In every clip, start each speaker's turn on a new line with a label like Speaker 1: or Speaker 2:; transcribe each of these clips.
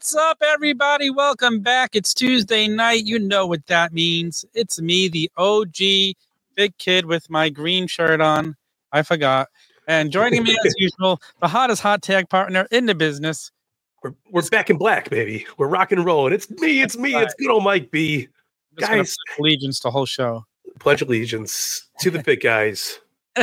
Speaker 1: What's up, everybody? Welcome back. It's Tuesday night. You know what that means. It's me, the OG big kid with my green shirt on. I forgot. And joining me as usual, the hottest hot tag partner in the business.
Speaker 2: We're back in black, baby. We're rock and rolling. It's me. It's good old Mike B. Guys,
Speaker 1: allegiance the whole show.
Speaker 2: Pledge allegiance to the fit guys.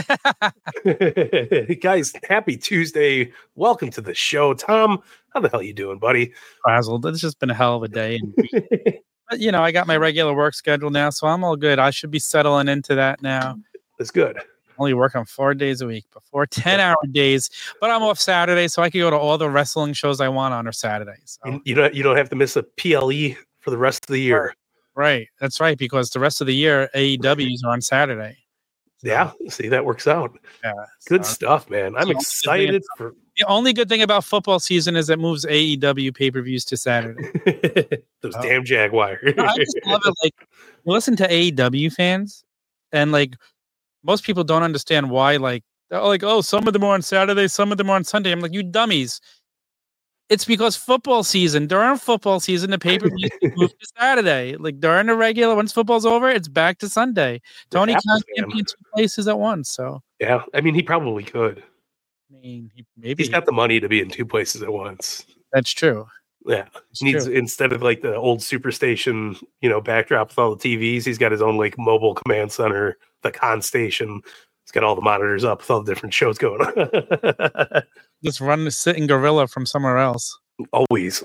Speaker 2: Guys, happy Tuesday. Welcome to the show. Tom, how the hell you doing, buddy?
Speaker 1: Frazzled. It's just been a hell of a day. But, you know, I got my regular work schedule now, so I'm all good. I should be settling into that now.
Speaker 2: That's good.
Speaker 1: Only work on 4 days a week, before 10-hour days. But I'm off Saturday, so I can go to all the wrestling shows I want on Saturdays. So.
Speaker 2: You don't have to miss a PLE for the rest of the year.
Speaker 1: Right. That's right, because the rest of the year, AEWs are on Saturday. So.
Speaker 2: Yeah, see, that works out. Yeah, good stuff, man. I'm excited for.
Speaker 1: The only good thing about football season is it moves AEW pay-per-views to Saturday.
Speaker 2: Those damn Jaguars.
Speaker 1: I just love it. Like, you listen to AEW fans, and like most people don't understand why. Like, they're like, oh, some of them are on Saturday, some of them are on Sunday. I'm like, you dummies. It's because football season, during football season, the pay-per-view moves to Saturday. Like during the regular, once football's over, it's back to Sunday. Tony Khan can't be in two places at once. So
Speaker 2: yeah, I mean, he probably could.
Speaker 1: I mean,
Speaker 2: he's got the money to be in two places at once.
Speaker 1: That's true.
Speaker 2: Yeah, he needs instead of like the old Superstation, backdrop with all the TVs, he's got his own like mobile command center, the Con Station. He's got all the monitors up with all the different shows going on.
Speaker 1: Just run the sitting gorilla from somewhere else.
Speaker 2: Always.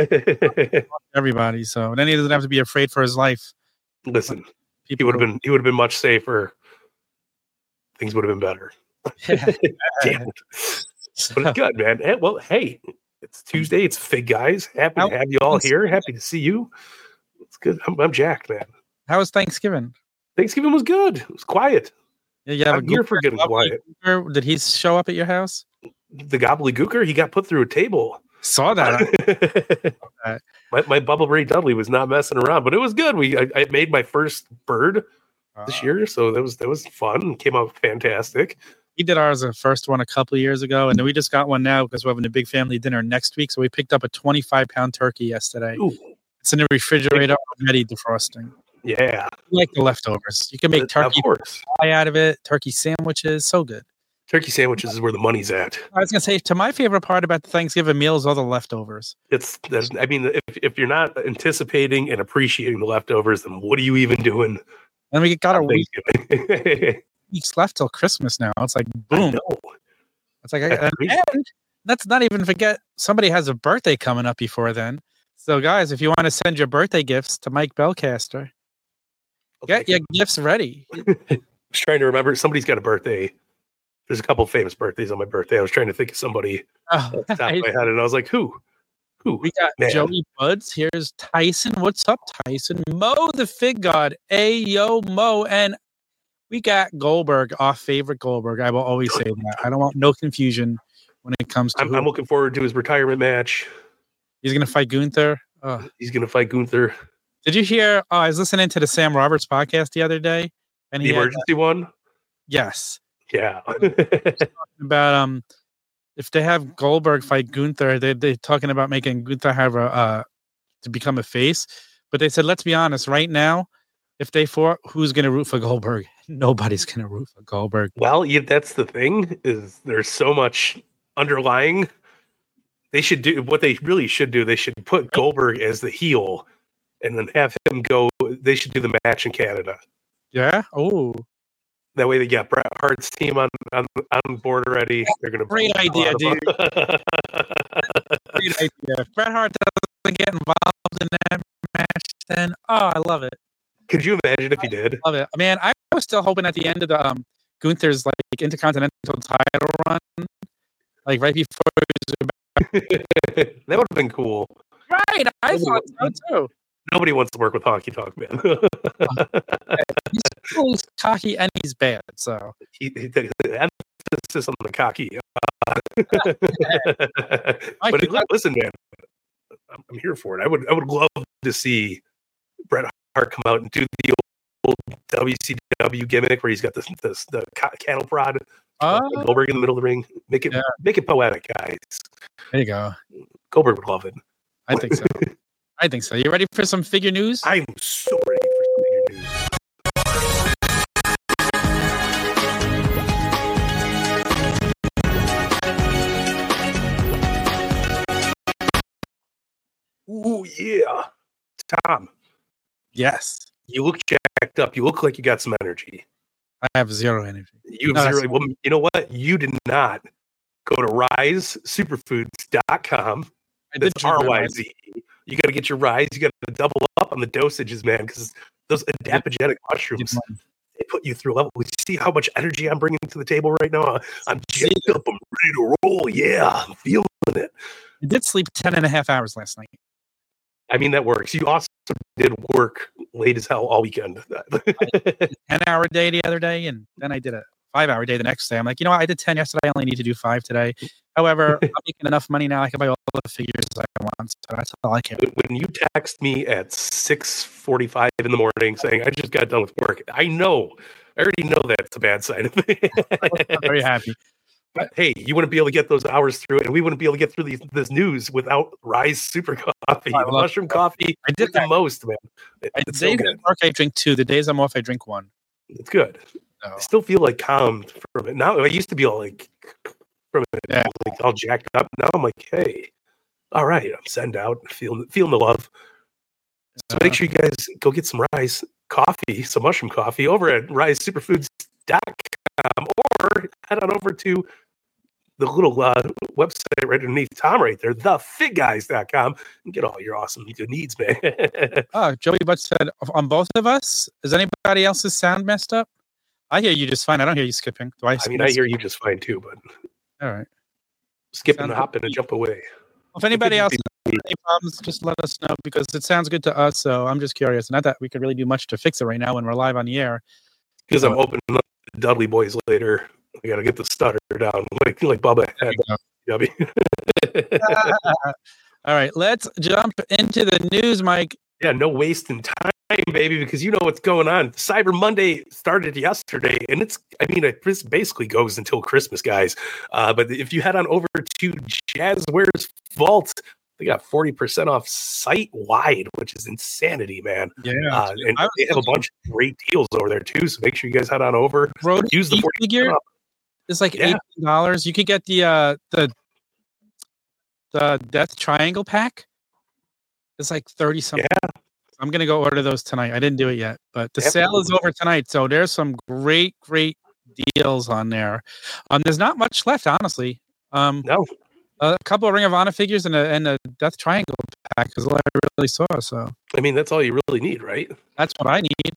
Speaker 1: Everybody. So then he doesn't have to be afraid for his life.
Speaker 2: Listen, he would have been much safer. Things would have been better. Damn it. But it's good, man. Well, hey, it's Tuesday. It's Fig Guys. Happy to have you all here. Happy to see you. It's good. I'm jacked, man.
Speaker 1: How was Thanksgiving?
Speaker 2: Thanksgiving was good. It was quiet.
Speaker 1: Yeah,
Speaker 2: I'm here for getting quiet.
Speaker 1: Did he show up at your house?
Speaker 2: The gobbledygooker, he got put through a table.
Speaker 1: Saw that.
Speaker 2: my Bubba Ray Dudley was not messing around, but it was good. I made my first bird this year, so that was fun. It came out fantastic.
Speaker 1: We did ours the first one a couple of years ago, and then we just got one now because we're having a big family dinner next week. So we picked up a 25-pound turkey yesterday.
Speaker 2: Ooh.
Speaker 1: It's in the refrigerator, already defrosting.
Speaker 2: Yeah,
Speaker 1: I like the leftovers. You can make turkey pie out of it, turkey sandwiches, so good.
Speaker 2: Turkey sandwiches is where the money's at.
Speaker 1: I was gonna say, to my favorite part about the Thanksgiving meal is all the leftovers.
Speaker 2: If you're not anticipating and appreciating the leftovers, then what are you even doing?
Speaker 1: And we got a weeks left till Christmas now. It's like boom. It's like, and let's not even forget somebody has a birthday coming up before then. So guys, if you want to send your birthday gifts to Mike Belcaster, get your gifts ready.
Speaker 2: I was trying to remember. Somebody's got a birthday. There's a couple of famous birthdays on my birthday. I was trying to think of somebody off the top of my head, and I was like, who?
Speaker 1: We got Joey Buds. Here's Tyson. What's up, Tyson? Mo the Fig God. Ayo, Mo. And we got Goldberg, our favorite Goldberg. I will always say that. I don't want no confusion when it comes to
Speaker 2: I'm looking forward to his retirement match.
Speaker 1: He's going to fight Gunther.
Speaker 2: He's going to fight Gunther.
Speaker 1: Did you hear? I was listening to the Sam Roberts podcast the other day. And
Speaker 2: the emergency one?
Speaker 1: Yes.
Speaker 2: Yeah.
Speaker 1: About if they have Goldberg fight Gunther, they're talking about making Gunther have to become a face. But they said, let's be honest, right now, if they fought, who's going to root for Goldberg? Nobody's going to root for Goldberg.
Speaker 2: Well, that's the thing, is there's so much underlying. They should do what they really should do. They should put Goldberg as the heel and then have him go. They should do the match in Canada.
Speaker 1: Yeah. Oh,
Speaker 2: that way they got Bret Hart's team on board already. They're going to
Speaker 1: great idea, dude. Great idea. If Bret Hart doesn't get involved in that match, then I love it.
Speaker 2: Could you imagine if he did?
Speaker 1: Love it, man. I was still hoping at the end of the Gunther's like Intercontinental title run, like right before he was
Speaker 2: that would have been cool.
Speaker 1: Right, I thought so too.
Speaker 2: Nobody wants to work with Honky Tonk Man.
Speaker 1: He's cool, he's cocky, and he's bad. So
Speaker 2: the emphasis on the cocky.
Speaker 1: But
Speaker 2: listen, man, I'm here for it. I would love to see Bret Hart come out and do the old WCW gimmick where he's got the cattle prod. Goldberg in the middle of the ring. Make it poetic, guys.
Speaker 1: There you go.
Speaker 2: Goldberg would love it.
Speaker 1: I think so. I think so. You ready for some figure news?
Speaker 2: I'm so ready for some figure news. Ooh, yeah. Tom.
Speaker 1: Yes.
Speaker 2: You look jacked up. You look like you got some energy.
Speaker 1: I have zero energy.
Speaker 2: You have zero. Well, you know what? You did not go to risesuperfoods.com. That's RYZ. You got to get your Rise. You got to double up on the dosages, man, because those adaptogenic mushrooms, they put you through a level. We see how much energy I'm bringing to the table right now. I'm jacked up. I'm ready to roll. Yeah, I'm feeling it.
Speaker 1: I did sleep 10.5 hours last night.
Speaker 2: I mean, that works. You also did work late as hell all weekend.
Speaker 1: 10-hour day the other day, and then I did a 5-hour day the next day. I'm like, you know what? I did 10 yesterday. I only need to do 5 today. However, I'm making enough money now. I can buy all the figures I want. So that's all I care.
Speaker 2: When you text me at 6:45 in the morning saying, I just got done with work, I already know that's a bad sign.
Speaker 1: I'm very happy.
Speaker 2: But hey, you wouldn't be able to get those hours through, and we wouldn't be able to get through this news without Rise Super Coffee, mushroom coffee.
Speaker 1: I did
Speaker 2: the most, man.
Speaker 1: It's so good. I drink 2. The days I'm off, I drink 1.
Speaker 2: It's good. Oh. I still feel like calmed from it. Now I used to be all like from it, like all jacked up. Now I'm like, hey, all right, I'm send out, feeling the love. So make sure you guys go get some Rise coffee, some mushroom coffee over at risesuperfoods.com, or head on over to the little website right underneath Tom right there, thefitguys.com, and get all your awesome good needs, man.
Speaker 1: Joey Butt said, on both of us, is anybody else's sound messed up? I hear you just fine. I don't hear you skipping.
Speaker 2: I hear you just fine too, but
Speaker 1: all right.
Speaker 2: Skip and hop and jump away.
Speaker 1: Well, if anybody else has any problems, just let us know, because it sounds good to us. So I'm just curious. Not that we could really do much to fix it right now when we're live on the air.
Speaker 2: Because I'm opening up the Dudley Boys later. I got to get the stutter down like Bubba had.
Speaker 1: All right, let's jump into the news, Mike.
Speaker 2: Yeah, no wasting time, baby, because you know what's going on. Cyber Monday started yesterday, and it basically goes until Christmas, guys. But if you head on over to Jazzwares Vault, they got 40% off site-wide, which is insanity, man.
Speaker 1: Yeah.
Speaker 2: And they have a bunch of great deals over there, too, so make sure you guys head on over. Use the 40% off.
Speaker 1: It's like $18. You could get the Death Triangle pack. It's like 30 something.
Speaker 2: Yeah.
Speaker 1: I'm gonna go order those tonight. I didn't do it yet, but the sale is over tonight, so there's some great deals on there. There's not much left, honestly.
Speaker 2: No.
Speaker 1: A couple of Ring of Honor figures and a Death Triangle pack is all I really saw. So
Speaker 2: I mean, that's all you really need, right?
Speaker 1: That's what I need.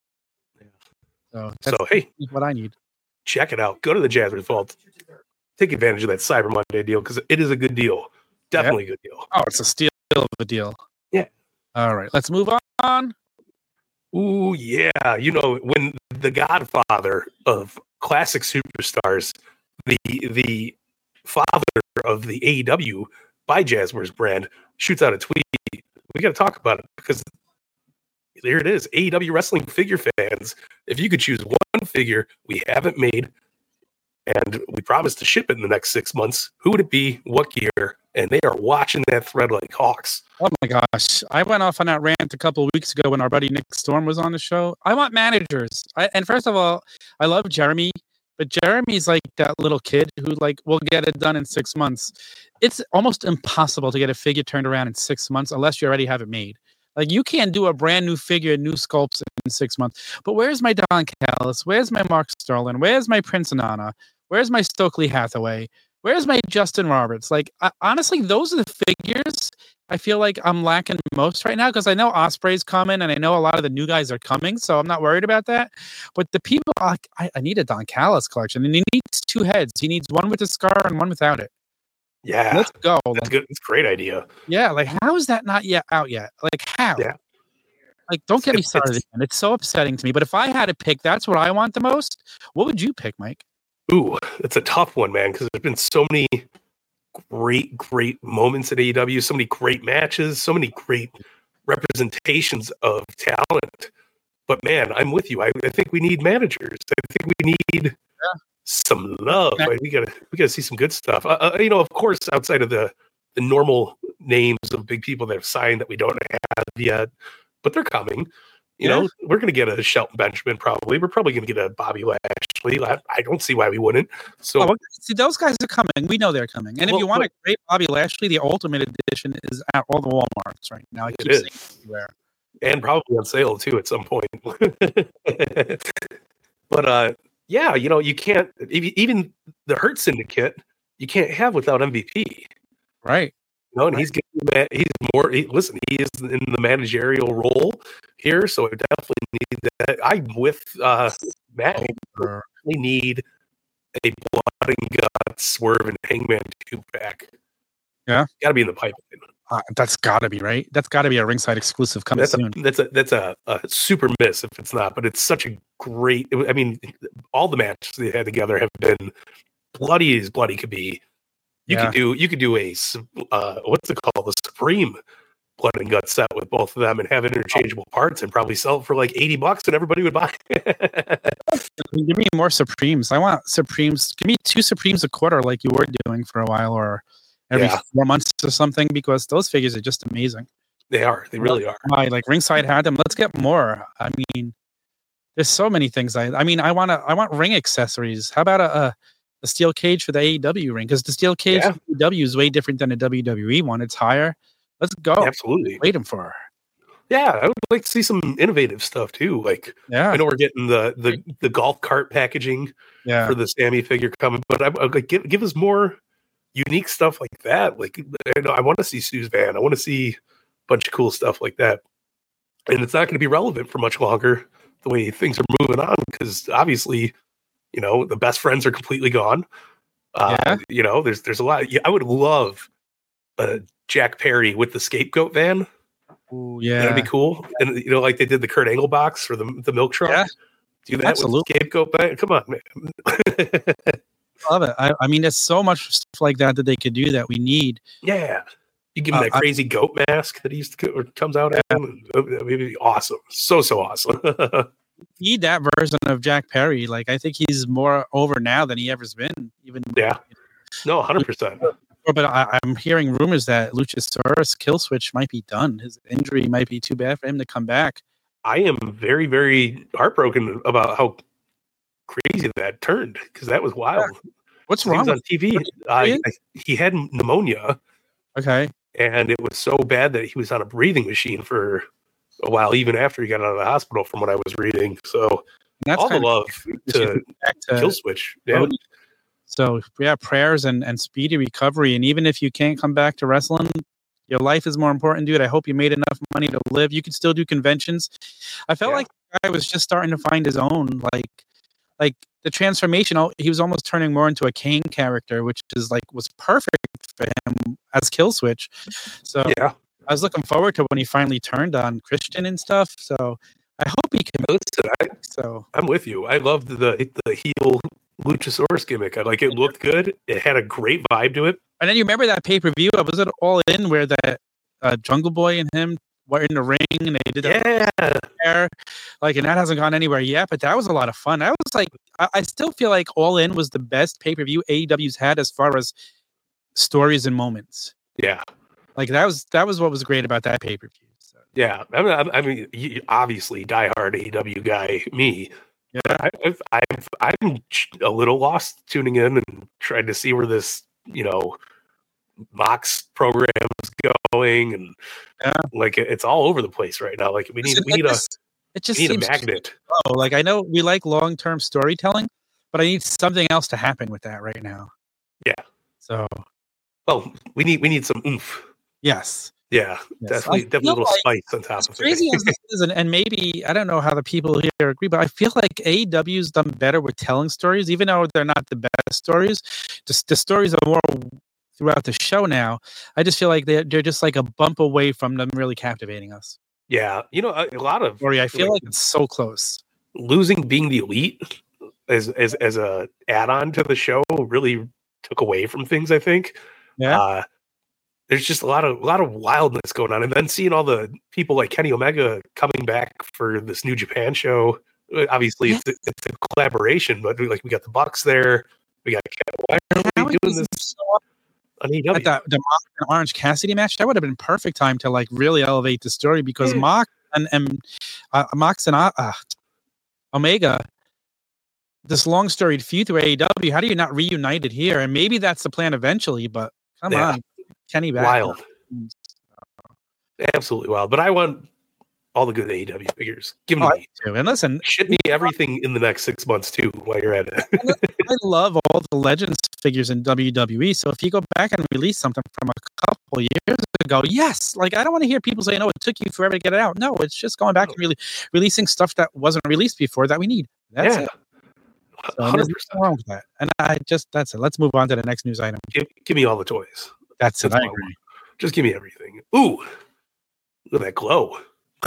Speaker 2: So hey,
Speaker 1: what I need.
Speaker 2: Check it out. Go to the Jazzwares Vault. Take advantage of that Cyber Monday deal, because it is a good deal. Definitely a good deal.
Speaker 1: Oh, it's a steal of a deal.
Speaker 2: Yeah.
Speaker 1: All right, let's move on.
Speaker 2: Ooh, yeah. You know, when the godfather of classic superstars, the father of the AEW by Jazzwares brand, shoots out a tweet, we got to talk about it, because there it is. AEW wrestling figure fans, if you could choose one figure we haven't made and we promised to ship it in the next 6 months, who would it be? What gear? And they are watching that thread like hawks.
Speaker 1: Oh my gosh. I went off on that rant a couple of weeks ago when our buddy Nick Storm was on the show. I want managers. And first of all, I love Jeremy, but Jeremy's like that little kid who will get it done in 6 months. It's almost impossible to get a figure turned around in 6 months unless you already have it made. Like, you can't do a brand new figure, new sculpts in 6 months. But where's my Don Callis? Where's my Mark Sterling? Where's my Prince Nana? Where's my Stokely Hathaway? Where's my Justin Roberts? Honestly, those are the figures I feel like I'm lacking most right now, because I know Ospreay's coming and I know a lot of the new guys are coming, so I'm not worried about that. But the people, I need a Don Callis collection, and he needs 2 heads. He needs one with a scar and one without it.
Speaker 2: Yeah.
Speaker 1: Let's go.
Speaker 2: That's good. It's a great idea.
Speaker 1: Yeah, how is that not yet out yet? How?
Speaker 2: Yeah.
Speaker 1: Don't get me started again. It's so upsetting to me. But if I had to pick, that's what I want the most. What would you pick, Mike?
Speaker 2: Ooh, it's a tough one, man, because there's been so many great moments at AEW, so many great matches, so many great representations of talent. But man, I'm with you. I think we need managers. I think we need some love. We gotta see some good stuff. Of course, outside of the normal names of big people that have signed that we don't have yet, but they're coming. You know, we're going to get a Shelton Benjamin probably. We're probably going to get a Bobby Lashley. I don't see why we wouldn't. So
Speaker 1: see, those guys are coming. We know they're coming. And if you want a great Bobby Lashley, the Ultimate Edition is at all the Walmarts right now. It keeps saying everywhere.
Speaker 2: And probably on sale too at some point. But yeah, you know, you can't even the Hurt Syndicate you can't have without MVP.
Speaker 1: Right.
Speaker 2: No, and he's more. Listen, he is in the managerial role here, so I definitely need that. I'm with Matt. We need a blood and guts Swerve and Hangman 2-pack.
Speaker 1: Yeah,
Speaker 2: got to be in the pipeline.
Speaker 1: That's got to be right. That's got to be a ringside exclusive coming soon.
Speaker 2: That's a super miss if it's not. But it's such a great. I mean, all the matches they had together have been bloody as bloody could be. You could do a what's it called, the Supreme blood and guts set with both of them and have interchangeable parts and probably sell it for like $80 and everybody would buy it.
Speaker 1: Give me more Supremes. I want Supremes. Give me 2 Supremes a quarter like you were doing for a while, or every 4 months or something, because those figures are just amazing.
Speaker 2: They are. They really are.
Speaker 1: Like Ringside had them. Let's get more. I mean, there's so many things. I want ring accessories. How about a steel cage for the AEW ring? Because the steel cage for AEW is way different than a WWE one. It's higher. Let's go.
Speaker 2: Absolutely.
Speaker 1: Waiting for her.
Speaker 2: Yeah, I would like to see some innovative stuff too. Like, I know we're getting the golf cart packaging for the Sammy figure coming, but I like give us more unique stuff like that. Like, I want to see Sue's van. I want to see a bunch of cool stuff like that. And it's not going to be relevant for much longer the way things are moving on, because obviously, you know, the best friends are completely gone. You know, there's a lot. I would love Jack Perry with the scapegoat van.
Speaker 1: Ooh, yeah,
Speaker 2: that'd be cool. And you know, like they did the Kurt Angle box for the milk truck.
Speaker 1: Yeah.
Speaker 2: Do that with the scapegoat van. Come on, man.
Speaker 1: Love it. I mean, there's so much stuff like that they could do that we need.
Speaker 2: Yeah. You give him that crazy goat mask that he used to comes out at him. That would be awesome. So awesome.
Speaker 1: Need that version of Jack Perry. Like, I think he's more over now than he ever's been. Even
Speaker 2: no, 100%.
Speaker 1: But I'm hearing rumors that Luchasaurus Killswitch might be done. His injury might be too bad for him to come back.
Speaker 2: I am very, very heartbroken about how crazy that turned, because that was wild.
Speaker 1: What's wrong
Speaker 2: on TV? He had pneumonia.
Speaker 1: Okay.
Speaker 2: And it was so bad that he was on a breathing machine for a while, even after he got out of the hospital, from what I was reading. So all the love to Killswitch. Yeah.
Speaker 1: So prayers and speedy recovery. And even if you can't come back to wrestling, your life is more important, dude. I hope you made enough money to live. You could still do conventions. I felt like the guy was just starting to find his own, like the transformation. He was almost turning more into a Kane character, which is was perfect for him as Killswitch. So I was looking forward to when he finally turned on Christian and stuff. So I hope he can.
Speaker 2: Listen, I'm with you. I loved the heel Luchasaurus gimmick. It looked good. It had a great vibe to it.
Speaker 1: And then you remember that pay-per-view? Was it All In where that Jungle Boy and him were in the ring and they did that? And that hasn't gone anywhere yet, but that was a lot of fun. I was I still feel like All In was the best pay-per-view AEW's had as far as stories and moments.
Speaker 2: Yeah.
Speaker 1: That was what was great about that pay-per-view. So.
Speaker 2: Yeah. I mean, obviously, diehard AEW guy, me. Yeah. I'm a little lost tuning in and trying to see where this, Mox program is going, and it's all over the place right now. We need a magnet.
Speaker 1: I know we like long-term storytelling, but I need something else to happen with that right now.
Speaker 2: Yeah.
Speaker 1: So,
Speaker 2: well, we need some oomph.
Speaker 1: Yes.
Speaker 2: Yeah, definitely a little spice on top of it.
Speaker 1: Crazy as this is, and maybe I don't know how the people here agree, but I feel like AEW's done better with telling stories, even though they're not the best stories. Just the stories are more throughout the show now. I just feel like they're just a bump away from them really captivating us.
Speaker 2: Yeah, a lot of
Speaker 1: story. I feel like it's so close.
Speaker 2: Losing Being the Elite as a add-on to the show really took away from things, I think.
Speaker 1: Yeah.
Speaker 2: There's just a lot of wildness going on, and then seeing all the people like Kenny Omega coming back for this New Japan show. Obviously, it's a collaboration, but we got the Bucks there. We got Why are we doing this? on AEW.
Speaker 1: at the Mox and Orange Cassidy match, that would have been perfect time to like really elevate the story because Mox and Omega, this long storied feud through AEW, how do you not reunite it here? And maybe that's the plan eventually, but come on, Kenny back.
Speaker 2: Wild. Absolutely wild. But I want all the good AEW figures. Give them to me.
Speaker 1: Too. And listen,
Speaker 2: ship me everything in the next 6 months too while you're at it.
Speaker 1: I love all the Legends figures in WWE. So if you go back and release something from a couple years ago, yes. Like, I don't want to hear people saying, "Oh, it took you forever to get it out." No, it's just going back and really releasing stuff that wasn't released before that we need. That's it. 100%. Wrong with that. And that's it. Let's move on to the next news item.
Speaker 2: Give me all the toys.
Speaker 1: That's it. I agree.
Speaker 2: Just give me everything. Ooh, look at that glow.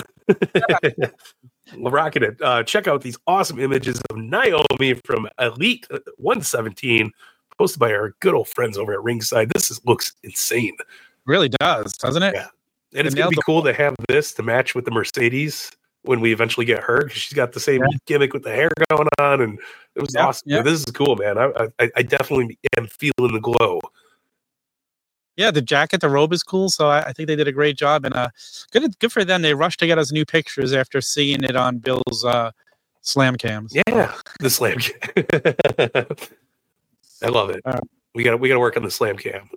Speaker 2: We're rocking it. Check out these awesome images of Naomi from Elite 117, posted by our good old friends over at Ringside. This looks insane.
Speaker 1: Really does, doesn't it?
Speaker 2: Yeah. And it's going to be cool to have this to match with the Mercedes when we eventually get her, because she's got the same gimmick with the hair going on, and it was awesome. Yeah. This is cool, man. I definitely am feeling the glow.
Speaker 1: Yeah, the jacket, the robe is cool, so I think they did a great job, and good for them. They rushed to get us new pictures after seeing it on Bill's slam cams.
Speaker 2: Yeah, the slam cam. I love it. We got to work on the slam cam.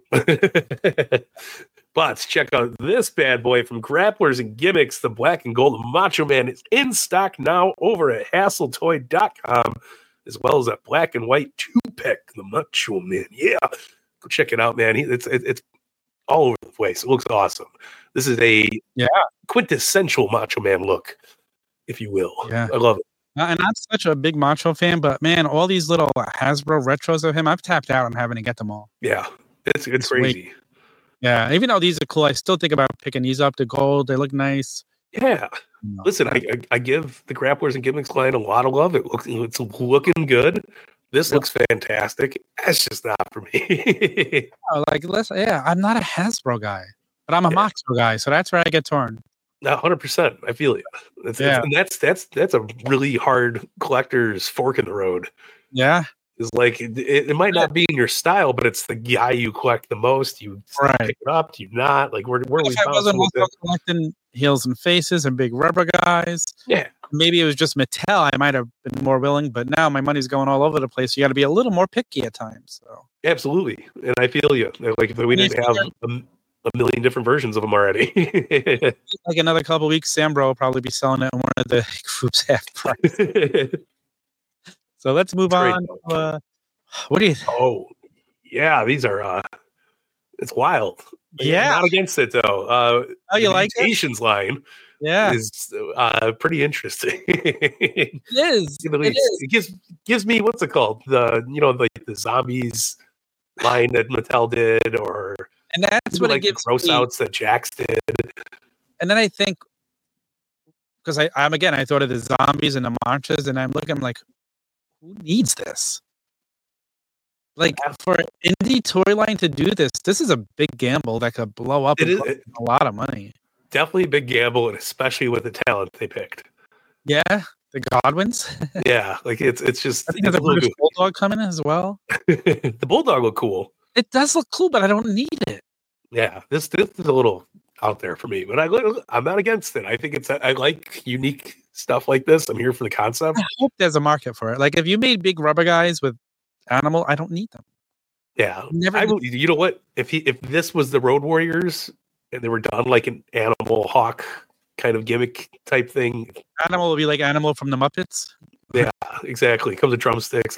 Speaker 2: But check out this bad boy from Grapplers and Gimmicks. The black and gold Macho Man is in stock now over at HassleToy.com, as well as that black and white 2-pack, the Macho Man. Yeah, go check it out, man. It's all over the place. It looks awesome. This is a quintessential Macho Man look, if you will. Yeah. I love it.
Speaker 1: And I'm such a big Macho fan, but man, all these little Hasbro retros of him, I've tapped out on having to get them all.
Speaker 2: Yeah, it's crazy.
Speaker 1: Yeah, even though these are cool, I still think about picking these up. The gold, they look nice.
Speaker 2: Yeah. Listen, I give the Grapplers and Gimmicks line a lot of love. It's looking good. This looks fantastic. That's just not for me.
Speaker 1: I'm not a Hasbro guy, but I'm a Moxbro guy, so that's where I get torn.
Speaker 2: 100%. I feel you. And that's a really hard collector's fork in the road.
Speaker 1: Yeah.
Speaker 2: It's like it might not be in your style, but it's the guy you collect the most. You pick it up, do you not? Like where we
Speaker 1: I wasn't also collecting heels and faces and big rubber guys.
Speaker 2: Yeah.
Speaker 1: Maybe it was just Mattel. I might have been more willing, but now my money's going all over the place. You got to be a little more picky at times. So
Speaker 2: absolutely, and I feel you. Like if we didn't have a million different versions of them already.
Speaker 1: Like another couple of weeks, Sambro will probably be selling it in one of the groups half price. So let's move on. What do you?
Speaker 2: Oh, yeah, these are. It's wild.
Speaker 1: Yeah,
Speaker 2: I'm not against it though.
Speaker 1: You like
Speaker 2: Mutations line?
Speaker 1: Yeah,
Speaker 2: is pretty interesting.
Speaker 1: It is.
Speaker 2: It gives me what's it called? The zombies line that Mattel did,
Speaker 1: and that's what it gives
Speaker 2: gross outs that Jax did.
Speaker 1: And then I think because I thought of the zombies and the marches, and I'm looking like, who needs this? Like for an indie toy line to do this is a big gamble that could blow up a lot of money.
Speaker 2: Definitely a big gamble, and especially with the talent they picked.
Speaker 1: Yeah, the Godwins.
Speaker 2: Yeah, like it's just.
Speaker 1: I think there's a British Bulldog coming in as well.
Speaker 2: The Bulldog look cool.
Speaker 1: It does look cool, but I don't need it.
Speaker 2: Yeah, this is a little out there for me, but I'm not against it. I think I like unique stuff like this. I'm here for the concept.
Speaker 1: I hope there's a market for it. Like if you made big rubber guys with animal, I don't need them.
Speaker 2: Yeah, you know what? If this was the Road Warriors and they were done like an Animal Hawk kind of gimmick type thing,
Speaker 1: Animal will be like Animal from the Muppets.
Speaker 2: Yeah, exactly. Comes with drumsticks.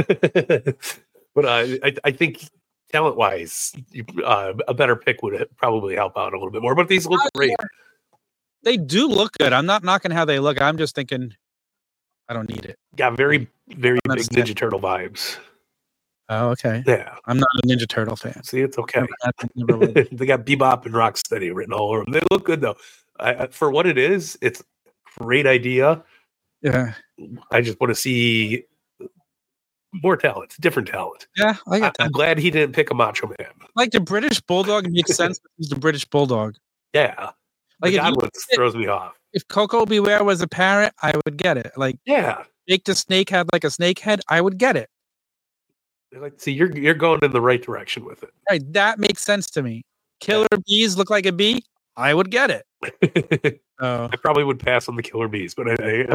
Speaker 2: But I think talent wise, a better pick would probably help out a little bit more. But these look great.
Speaker 1: They do look good. I'm not knocking how they look. I'm just thinking, I don't need it.
Speaker 2: Got very, very big Ninja Turtle vibes.
Speaker 1: Oh, okay.
Speaker 2: Yeah.
Speaker 1: I'm not a Ninja Turtle fan.
Speaker 2: See, it's okay. They got Bebop and Rocksteady written all over them. They look good, though. For what it is, it's a great idea.
Speaker 1: Yeah.
Speaker 2: I just want to see more talent, different talent.
Speaker 1: Yeah, I got that.
Speaker 2: I'm glad he didn't pick a Macho Man.
Speaker 1: Like the British Bulldog makes sense because he's the British Bulldog.
Speaker 2: Yeah. Like Godwins throws me off.
Speaker 1: If Coco Beware was a parrot, I would get it. Like,
Speaker 2: yeah.
Speaker 1: Jake the Snake had like a snake head, I would get it.
Speaker 2: They're like, see, you're going in the right direction with it.
Speaker 1: Right, that makes sense to me. Killer bees look like a bee. I would get it.
Speaker 2: I probably would pass on the killer bees, but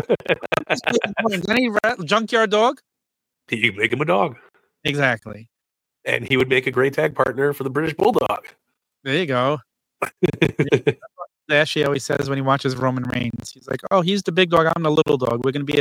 Speaker 1: any junkyard dog?
Speaker 2: You make him a dog.
Speaker 1: Exactly.
Speaker 2: And he would make a great tag partner for the British Bulldog.
Speaker 1: There you go. Ashley always says when he watches Roman Reigns, he's like, "Oh, he's the big dog. I'm the little dog. We're going to be a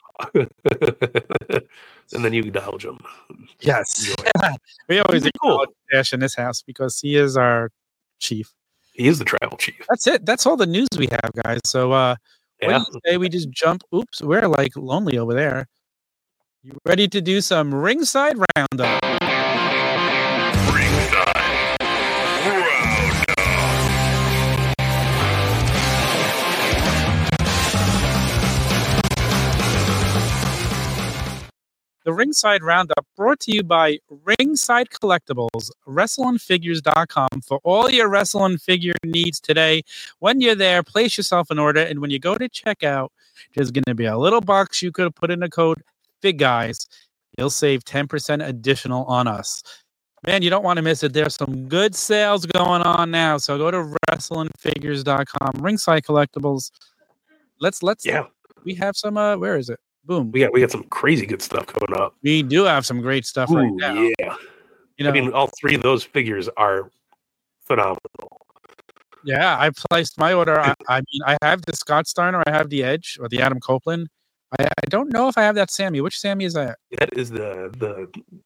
Speaker 1: tag."
Speaker 2: And then you acknowledge him.
Speaker 1: Yes. We always acknowledge Ash in this house because he is our chief.
Speaker 2: He is the tribal chief.
Speaker 1: That's it. That's all the news we have, guys. So what do you say we just jump? Oops, we're like lonely over there. You ready to do some ringside roundup? The Ringside Roundup brought to you by Ringside Collectibles, WrestlingFigures.com for all your wrestling figure needs today. When you're there, place yourself in order, and when you go to checkout, there's going to be a little box you could put in the code FIGGUYS. You'll save 10% additional on us. Man, you don't want to miss it. There's some good sales going on now, so go to WrestlingFigures.com, Ringside Collectibles. Let's we have some, where is it? Boom.
Speaker 2: We got some crazy good stuff coming up.
Speaker 1: We do have some great stuff right now.
Speaker 2: Yeah. I mean, all three of those figures are phenomenal.
Speaker 1: Yeah, I placed my order. I mean, I have the Scott Steiner, I have the Edge or the Adam Copeland. I don't know if I have that Sammy. Which Sammy is that?
Speaker 2: That is the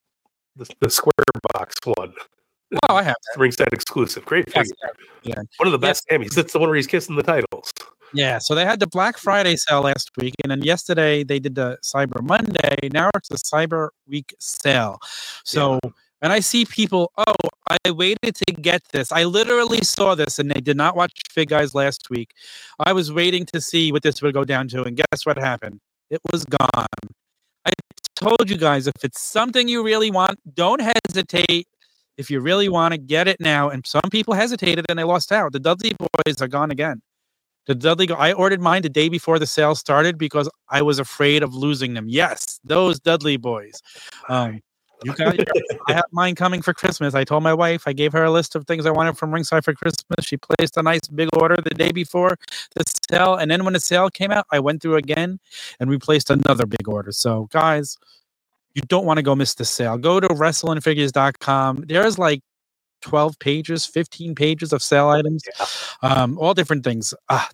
Speaker 2: square box one.
Speaker 1: Oh, I have that.
Speaker 2: Ringside exclusive. Great figure.
Speaker 1: Yeah.
Speaker 2: One of the best Sammys. That's the one where he's kissing the titles.
Speaker 1: Yeah, so they had the Black Friday sale last week, and then yesterday they did the Cyber Monday. Now it's the Cyber Week sale. So, and I see people, I waited to get this. I literally saw this, and they did not watch Fig Guys last week. I was waiting to see what this would go down to, and guess what happened? It was gone. I told you guys, if it's something you really want, don't hesitate. If you really want to, get it now. And some people hesitated, and they lost out. The Dudley Boys are gone again. I ordered mine the day before the sale started because I was afraid of losing them. Yes, those Dudley Boys. I have mine coming for Christmas. I told my wife, I gave her a list of things I wanted from Ringside for Christmas. She placed a nice big order the day before the sale. And then when the sale came out, I went through again and we placed another big order. So guys, you don't want to go miss the sale. Go to WrestlingFigures.com. There's like 12 pages, 15 pages of sale items, all different things.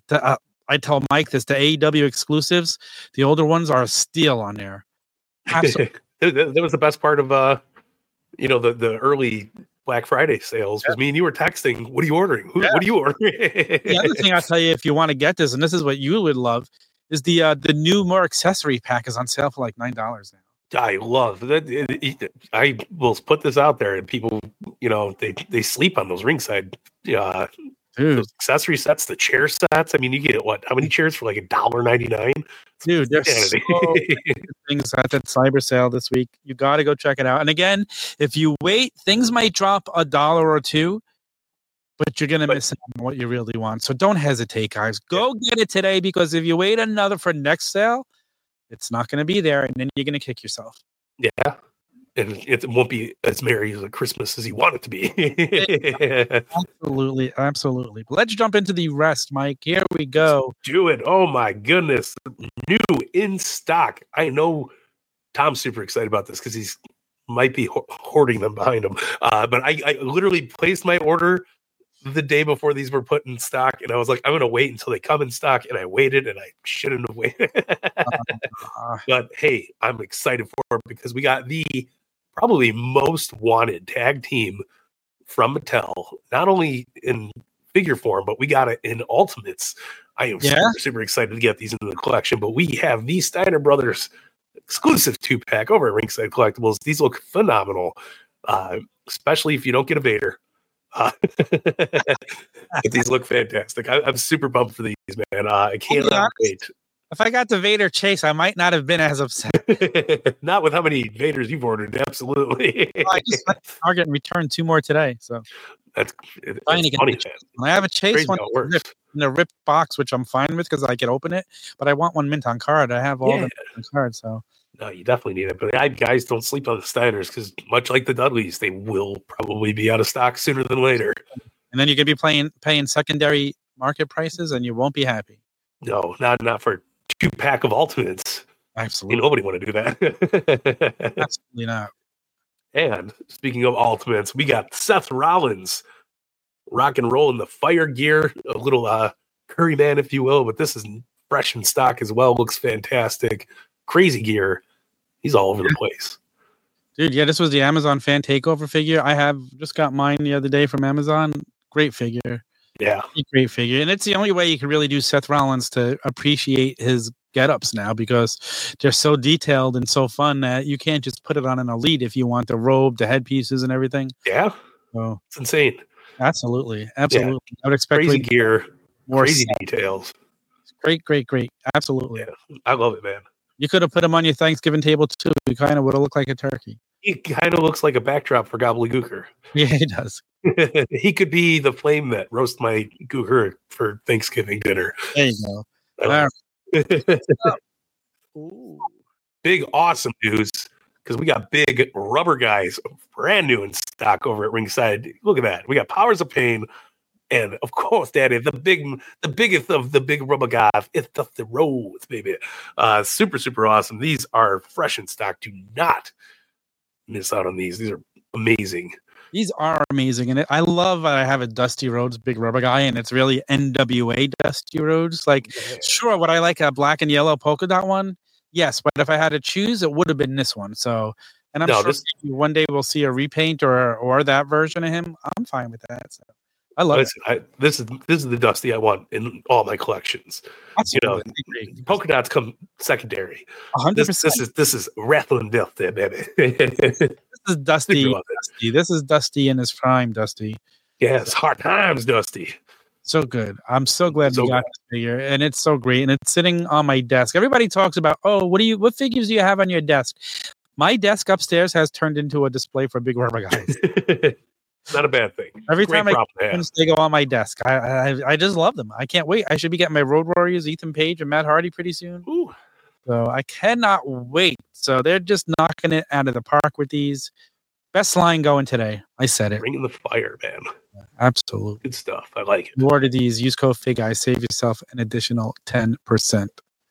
Speaker 1: I tell Mike this, the AEW exclusives, the older ones are a steal on there.
Speaker 2: That was the best part of, the early Black Friday sales was me and you were texting, what are you ordering? What are you ordering?
Speaker 1: The other thing I'll tell you, if you want to get this, and this is what you would love, is the new more accessory pack is on sale for like $9 now.
Speaker 2: I love that. I will put this out there, and people, they sleep on those ringside those accessory sets, the chair sets. I mean, you get how many chairs for like $1.99?
Speaker 1: Dude, there's so many things at that cyber sale this week. You got to go check it out. And again, if you wait, things might drop $1 or $2, but you're gonna miss on what you really want. So don't hesitate, guys. Go get it today, because if you wait another for next sale, it's not going to be there, and then you're going to kick yourself.
Speaker 2: Yeah. And it won't be as merry as a Christmas as you want it to be.
Speaker 1: Absolutely. Absolutely. Let's jump into the rest, Mike. Here we go.
Speaker 2: Let's do it. Oh, my goodness. New in stock. I know Tom's super excited about this because he's might be hoarding them behind him. But I literally placed my order the day before these were put in stock, and I was like, I'm going to wait until they come in stock, and I waited, and I shouldn't have waited. But hey, I'm excited for it because we got the probably most wanted tag team from Mattel, not only in figure form, but we got it in Ultimates. I am super excited to get these into the collection, but we have the Steiner Brothers exclusive 2-pack over at Ringside Collectibles. These look phenomenal, especially if you don't get a Vader. These look fantastic. I'm super pumped for these, man. I cannot wait.
Speaker 1: If I got the Vader chase, I might not have been as upset.
Speaker 2: Not with how many Vaders you've ordered. Absolutely.
Speaker 1: I just went to Target and returned 2 more today. So
Speaker 2: that's funny.
Speaker 1: I have a chase one in a ripped box, which I'm fine with because I can open it. But I want one mint on card. I have all the mint on card. So
Speaker 2: No, you definitely need it. But guys don't sleep on the Steiners because, much like the Dudleys, they will probably be out of stock sooner than later.
Speaker 1: And then you're gonna be paying secondary market prices, and you won't be happy.
Speaker 2: No, not for 2-pack of Ultimates.
Speaker 1: Absolutely,
Speaker 2: nobody want to do that.
Speaker 1: Absolutely not.
Speaker 2: And speaking of Ultimates, we got Seth Rollins rock and roll in the fire gear, a little Curry man, if you will. But this is fresh in stock as well. Looks fantastic. Crazy gear. He's all over the place.
Speaker 1: Dude, yeah, this was the Amazon fan takeover figure. I have just got mine the other day from Amazon. Great figure.
Speaker 2: Yeah.
Speaker 1: Great figure. And it's the only way you can really do Seth Rollins to appreciate his get-ups now, because they're so detailed and so fun that you can't just put it on an Elite if you want the robe, the headpieces, and everything.
Speaker 2: Yeah.
Speaker 1: So,
Speaker 2: it's insane.
Speaker 1: Absolutely. Yeah. I would expect
Speaker 2: crazy gear, crazy details.
Speaker 1: Great. Absolutely.
Speaker 2: Yeah. I love it, man.
Speaker 1: You could have put him on your Thanksgiving table too. He kind of would have looked like a turkey.
Speaker 2: He kind of looks like a backdrop for Gobbledygooker.
Speaker 1: Yeah, he does.
Speaker 2: He could be the flame that roast my gooker for Thanksgiving dinner.
Speaker 1: There you
Speaker 2: go. Big, awesome news, because we got big rubber guys brand new in stock over at Ringside. Look at that. We got Powers of Pain. And of course, Daddy, the biggest of the big rubber guys, it's Dusty Rhodes, baby. Super awesome. These are fresh in stock. Do not miss out on these. These are amazing.
Speaker 1: These are amazing. And I love that I have a Dusty Rhodes big rubber guy, and it's really NWA Dusty Rhodes. Like, sure, would I like a black and yellow polka dot one? Yes, but if I had to choose, it would have been this one. So, and I'm sure one day we'll see a repaint or that version of him. I'm fine with that. So. I love
Speaker 2: it. This is the Dusty I want in all my collections. Absolutely. Polka dots come secondary.
Speaker 1: 100%.
Speaker 2: This is Rathlin Dusty, baby.
Speaker 1: This is Dusty. This is Dusty in his prime, Dusty.
Speaker 2: Yes, hard times, Dusty.
Speaker 1: So good. I'm so glad we got this figure, and it's so great. And it's sitting on my desk. Everybody talks about, what figures do you have on your desk? My desk upstairs has turned into a display for big rubber guys.
Speaker 2: Not a bad thing.
Speaker 1: Every time they go on my desk, I just love them. I can't wait. I should be getting my Road Warriors, Ethan Page and Matt Hardy pretty soon.
Speaker 2: Ooh.
Speaker 1: So I cannot wait. So they're just knocking it out of the park with these. Best line going today. I said it.
Speaker 2: Bringing the fire, man.
Speaker 1: Absolutely.
Speaker 2: Good stuff. I like it.
Speaker 1: You order these, use code FIGGUYS, save yourself an additional 10%.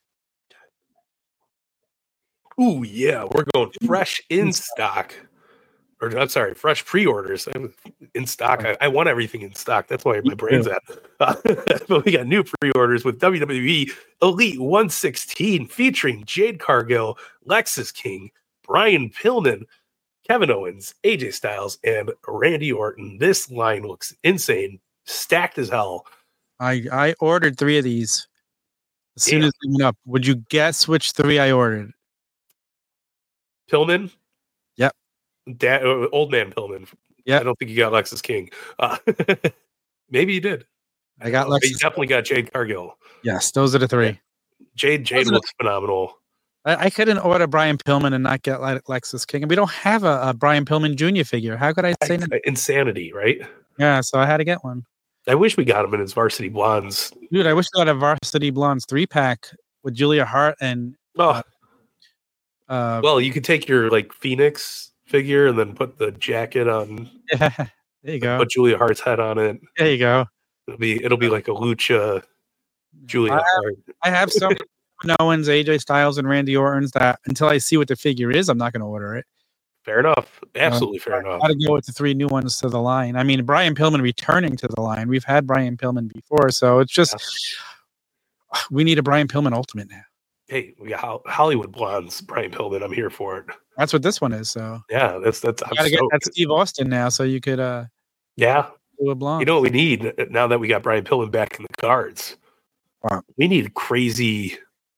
Speaker 2: Ooh, yeah. We're going fresh in stock. Or I'm sorry, fresh pre-orders in stock. I want everything in stock. That's why my brain's at. But we got new pre-orders with WWE Elite 116 featuring Jade Cargill, Lexus King, Brian Pillman, Kevin Owens, AJ Styles, and Randy Orton. This line looks insane, stacked as hell.
Speaker 1: I ordered 3 of these as soon as they went up. Would you guess which 3 I ordered?
Speaker 2: Pillman?
Speaker 1: Yep.
Speaker 2: Old man Pillman.
Speaker 1: Yeah,
Speaker 2: I don't think you got Lexus King. Maybe you did.
Speaker 1: I got Lexus.
Speaker 2: You definitely got Jade Cargill.
Speaker 1: Yes, those are the 3.
Speaker 2: Jade looks phenomenal.
Speaker 1: I couldn't order Brian Pillman and not get Lexus King, and we don't have a Brian Pillman Jr. figure. How could I say that?
Speaker 2: Insanity, right?
Speaker 1: Yeah, so I had to get one.
Speaker 2: I wish we got him in his Varsity Blondes.
Speaker 1: Dude, I wish we got a Varsity Blondes 3-pack with Julia Hart and.
Speaker 2: Well, you could take your Phoenix figure and then put the jacket on.
Speaker 1: Yeah, there you go.
Speaker 2: Put Julia Hart's head on it.
Speaker 1: There you go.
Speaker 2: It'll be like a lucha Julia Hart.
Speaker 1: I have some Owens, AJ Styles, and Randy Orton's that until I see what the figure is, I'm not going to order it.
Speaker 2: Fair enough. Absolutely fair enough.
Speaker 1: I got to go with the 3 new ones to the line. I mean, Brian Pillman returning to the line. We've had Brian Pillman before, so it's just we need a Brian Pillman Ultimate now.
Speaker 2: Hey, we got Hollywood Blondes, Brian Pillman. I'm here for it.
Speaker 1: That's what this one is. So
Speaker 2: yeah, that's.
Speaker 1: You gotta get that Steve Austin now, so you could
Speaker 2: do
Speaker 1: a blonde.
Speaker 2: You know what we need now that we got Brian Pillman back in the cards?
Speaker 1: Wow.
Speaker 2: We need crazy,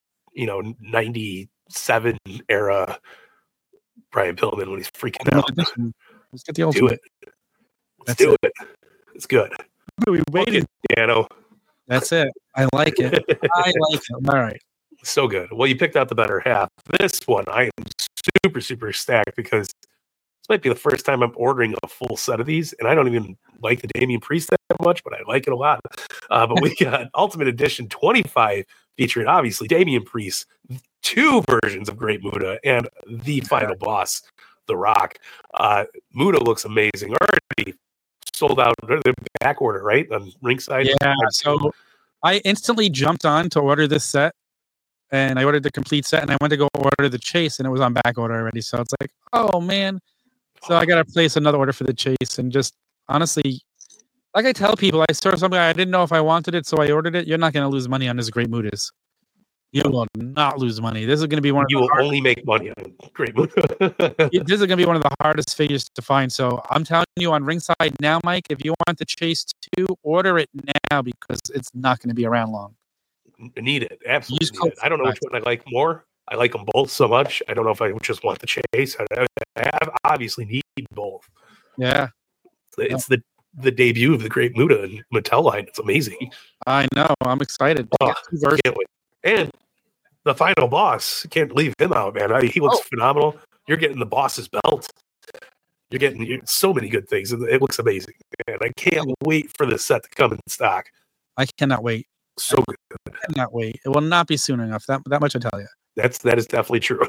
Speaker 2: 97 era Brian Pillman when he's freaking out.
Speaker 1: Let's get the Ultimate.
Speaker 2: Let's do it. It's good.
Speaker 1: We waited.
Speaker 2: Piano.
Speaker 1: That's it. I like it. I like it. All right.
Speaker 2: So good. Well, you picked out the better half. This one, I am super stacked because this might be the first time I'm ordering a full set of these, and I don't even like the Damian Priest that much, but I like it a lot. But we got Ultimate Edition 25 featuring, obviously, Damian Priest, two versions of Great Muta and the final boss, The Rock. Muta looks amazing. Already sold out the back order, right? On ringside.
Speaker 1: Yeah. So I instantly jumped on to order this set, and I ordered the complete set, and I went to go order the chase, and it was on back order already. So it's like, oh man. So I got to place another order for the chase, and just honestly, like I tell people, I saw something I didn't know if I wanted it, so I ordered it. You're not going to lose money on this Great Mutas. You will not lose money. This is going to be one.
Speaker 2: You will only make money on Great Muta.
Speaker 1: This is going to be one of the hardest figures to find. So I'm telling you on ringside now, Mike. If you want the Chase 2, order it now because it's not going to be around long.
Speaker 2: Need it, absolutely. Need it. I don't know which one I like more. I like them both so much. I don't know if I just want the Chase. I obviously need both.
Speaker 1: Yeah,
Speaker 2: it's the debut of the Great Muta and Mattel line. It's amazing.
Speaker 1: I know. I'm excited.
Speaker 2: Can't wait. And the final boss, can't leave him out, man. He looks phenomenal. You're getting the boss's belt. You're getting so many good things. It looks amazing. And I can't wait for this set to come in stock.
Speaker 1: I cannot wait.
Speaker 2: So good.
Speaker 1: I cannot wait. It will not be soon enough. That much I tell you.
Speaker 2: That is definitely true.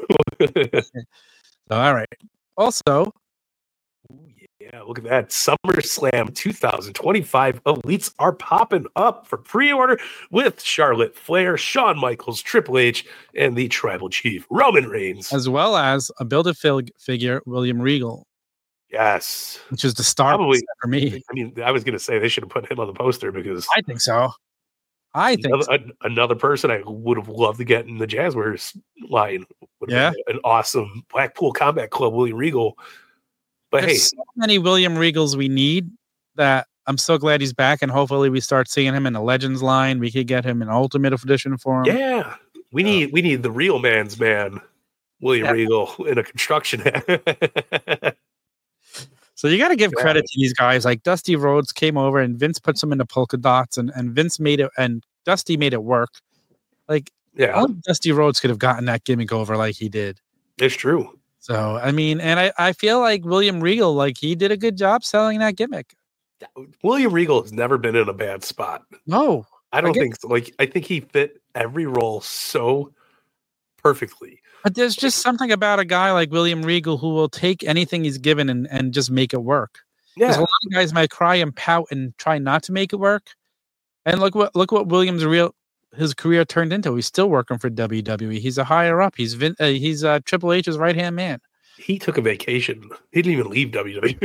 Speaker 1: All right. Also,
Speaker 2: yeah, look at that. SummerSlam 2025 Elites are popping up for pre-order with Charlotte Flair, Shawn Michaels, Triple H, and the Tribal Chief, Roman Reigns.
Speaker 1: As well as a Build-A-Figure, William Regal.
Speaker 2: Yes.
Speaker 1: Which is the star for me.
Speaker 2: I mean, I was going to say they should have put him on the poster because...
Speaker 1: I think so.
Speaker 2: Another person I would have loved to get in the Jazzwares line would have been an awesome Blackpool Combat Club William Regal. But
Speaker 1: there's so many William Regals we need that I'm so glad he's back, and hopefully we start seeing him in the Legends line. We could get him in Ultimate Edition for him.
Speaker 2: Yeah, we need the real man's man, William Regal, in a construction.
Speaker 1: So you got to give credit to these guys. Like Dusty Rhodes came over, and Vince puts him into polka dots, and Vince made it, and Dusty made it work. Like, only Dusty Rhodes could have gotten that gimmick over like he did.
Speaker 2: It's true.
Speaker 1: So, I mean, and I feel like William Regal, like he did a good job selling that gimmick.
Speaker 2: William Regal has never been in a bad spot.
Speaker 1: No,
Speaker 2: I don't think so. Like, I think he fit every role so perfectly.
Speaker 1: But there's just something about a guy like William Regal who will take anything he's given and just make it work. Yeah. Because a lot of guys might cry and pout and try not to make it work. And look what William's his career turned into. He's still working for WWE. He's a higher up. He's Triple H's right hand man.
Speaker 2: He took a vacation. He didn't even leave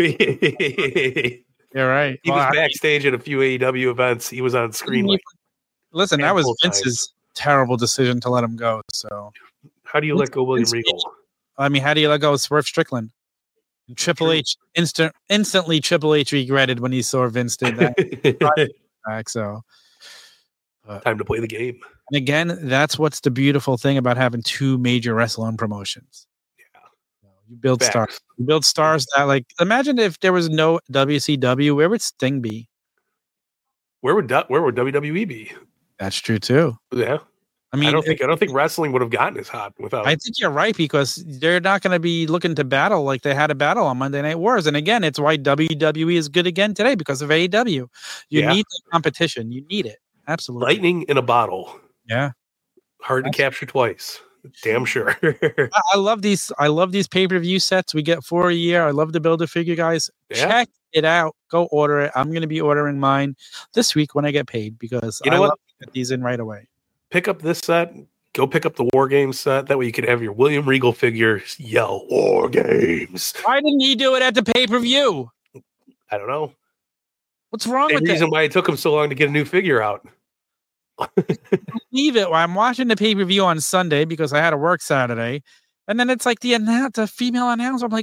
Speaker 2: WWE.
Speaker 1: You're right.
Speaker 2: He was backstage at a few AEW events. He was on screen.
Speaker 1: Listen, that was Vince's terrible decision to let him go. So,
Speaker 2: how do you let go William Regal?
Speaker 1: I mean, how do you let go of Swerve Strickland? And Triple H instantly Triple H regretted when he saw Vince did that. So,
Speaker 2: time to play the game.
Speaker 1: And again, that's what's the beautiful thing about having two major wrestling promotions. Yeah, you build stars. You build stars that, like, imagine if there was no WCW, where would Sting be?
Speaker 2: Where would WWE be?
Speaker 1: That's true too.
Speaker 2: Yeah. I mean, I don't think wrestling would have gotten as hot without.
Speaker 1: I think you're right, because they're not going to be looking to battle like they had a battle on Monday Night Wars. And again, it's why WWE is good again today, because of AEW. You need the competition. You need it. Absolutely.
Speaker 2: Lightning in a bottle.
Speaker 1: Yeah.
Speaker 2: Hard to capture twice. Damn sure.
Speaker 1: I love these pay-per-view sets. We get 4 a year. I love to Build-A-Figure, guys. Yeah. Check it out. Go order it. I'm going to be ordering mine this week when I get paid, because I love to get these in right away.
Speaker 2: Pick up this set. Go pick up the War Games set. That way you can have your William Regal figures yell War Games.
Speaker 1: Why didn't he do it at the pay-per-view?
Speaker 2: I don't know.
Speaker 1: What's wrong with that?
Speaker 2: The reason why it took him so long to get a new figure out.
Speaker 1: Believe it. I'm watching the pay-per-view on Sunday because I had to work Saturday. And then it's like the female announcer. I'm like,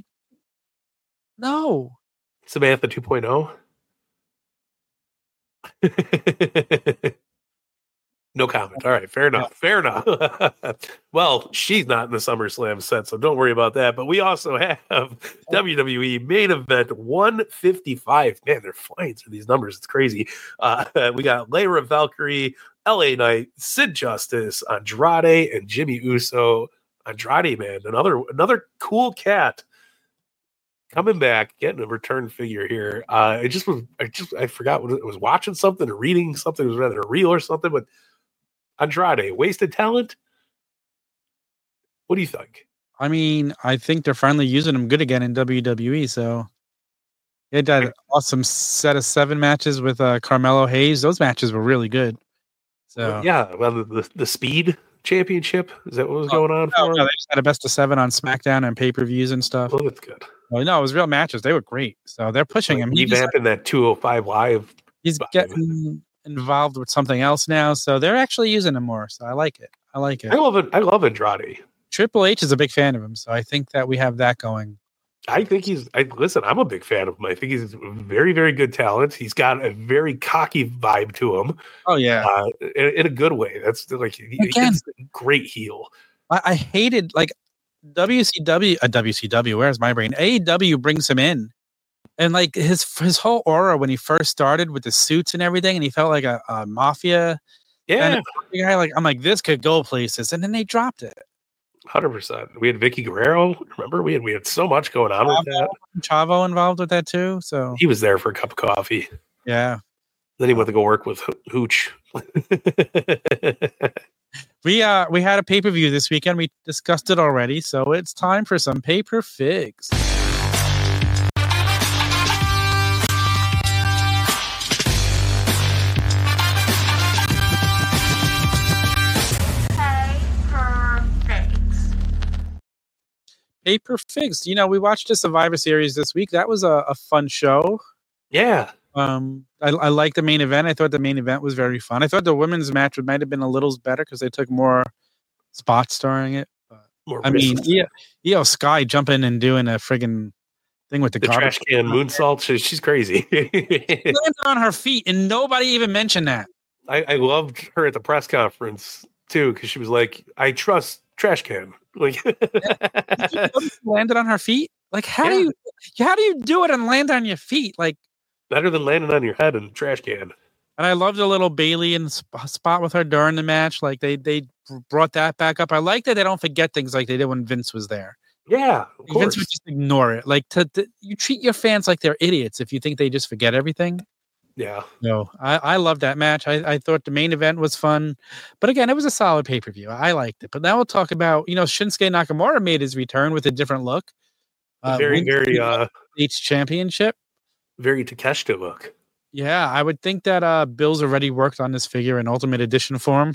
Speaker 1: no.
Speaker 2: Samantha 2.0. No comment. All right, fair enough. Fair enough. Well, she's not in the SummerSlam set, so don't worry about that. But we also have WWE Main Event 155. Man, they're flying through these numbers. It's crazy. We got Lyra Valkyrie, LA Knight, Sid Justice, Andrade, and Jimmy Uso. Andrade, man, another cool cat coming back, getting a return figure here. I forgot what it was. Watching something or reading something. It was rather a reel or something, but Andrade, wasted talent? What do you think?
Speaker 1: I mean, I think they're finally using him good again in WWE. So he had that awesome set of 7 matches with Carmelo Hayes. Those matches were really good. So
Speaker 2: Well, the Speed Championship, is that what was going on
Speaker 1: no,
Speaker 2: for him?
Speaker 1: no, they just had a best of 7 on SmackDown and pay-per-views and stuff.
Speaker 2: Well, that's good.
Speaker 1: Well, no, it was real matches. They were great. So they're pushing him.
Speaker 2: Revamping that 205 Live.
Speaker 1: He's getting involved with something else now. So they're actually using him more. So I like it. I
Speaker 2: love it. I love Andrade.
Speaker 1: Triple H is a big fan of him. So I think that we have that going.
Speaker 2: I think I'm a big fan of him. I think he's very, very good talent. He's got a very cocky vibe to him.
Speaker 1: Oh, yeah.
Speaker 2: In a good way. That's like, he's a great heel.
Speaker 1: I hated, like, WCW, where's my brain? AEW brings him in. And, like, his whole aura when he first started with the suits and everything, and he felt like a mafia.
Speaker 2: Yeah.
Speaker 1: Guy, like, I'm like, this could go places. And then they dropped it.
Speaker 2: 100%. We had Vicky Guerrero. Remember, we had so much going on with that.
Speaker 1: Chavo involved with that too. So
Speaker 2: he was there for a cup of coffee.
Speaker 1: Yeah.
Speaker 2: Then he went to go work with Hooch.
Speaker 1: We had a pay-per-view this weekend. We discussed it already, so it's time for some paper figs. Paper figs. You know, we watched a Survivor Series this week. That was a fun show.
Speaker 2: Yeah.
Speaker 1: I liked the main event. I thought the main event was very fun. I thought the women's match might have been a little better because they took more spots during it. But, I mean, Io Sky jumping and doing a friggin' thing with the
Speaker 2: trash can moonsault. She's crazy.
Speaker 1: She landed on her feet, and nobody even mentioned that.
Speaker 2: I loved her at the press conference too because she was like, "I trust trash can." Like,
Speaker 1: landed on her feet. Like, how do you do it and land on your feet? Like,
Speaker 2: better than landing on your head in a trash can.
Speaker 1: And I loved the little Bailey in spot with her during the match. Like they brought that back up. I like that they don't forget things like they did when Vince was there.
Speaker 2: Yeah, of course.
Speaker 1: Vince would just ignore it. Like you treat your fans like they're idiots if you think they just forget everything.
Speaker 2: Yeah.
Speaker 1: No, I love that match. I thought the main event was fun. But again, it was a solid pay-per-view. I liked it. But now we'll talk about, Shinsuke Nakamura made his return with a different look.
Speaker 2: Very
Speaker 1: H championship.
Speaker 2: Very Takeshita look.
Speaker 1: Yeah, I would think that Bill's already worked on this figure in Ultimate Edition form.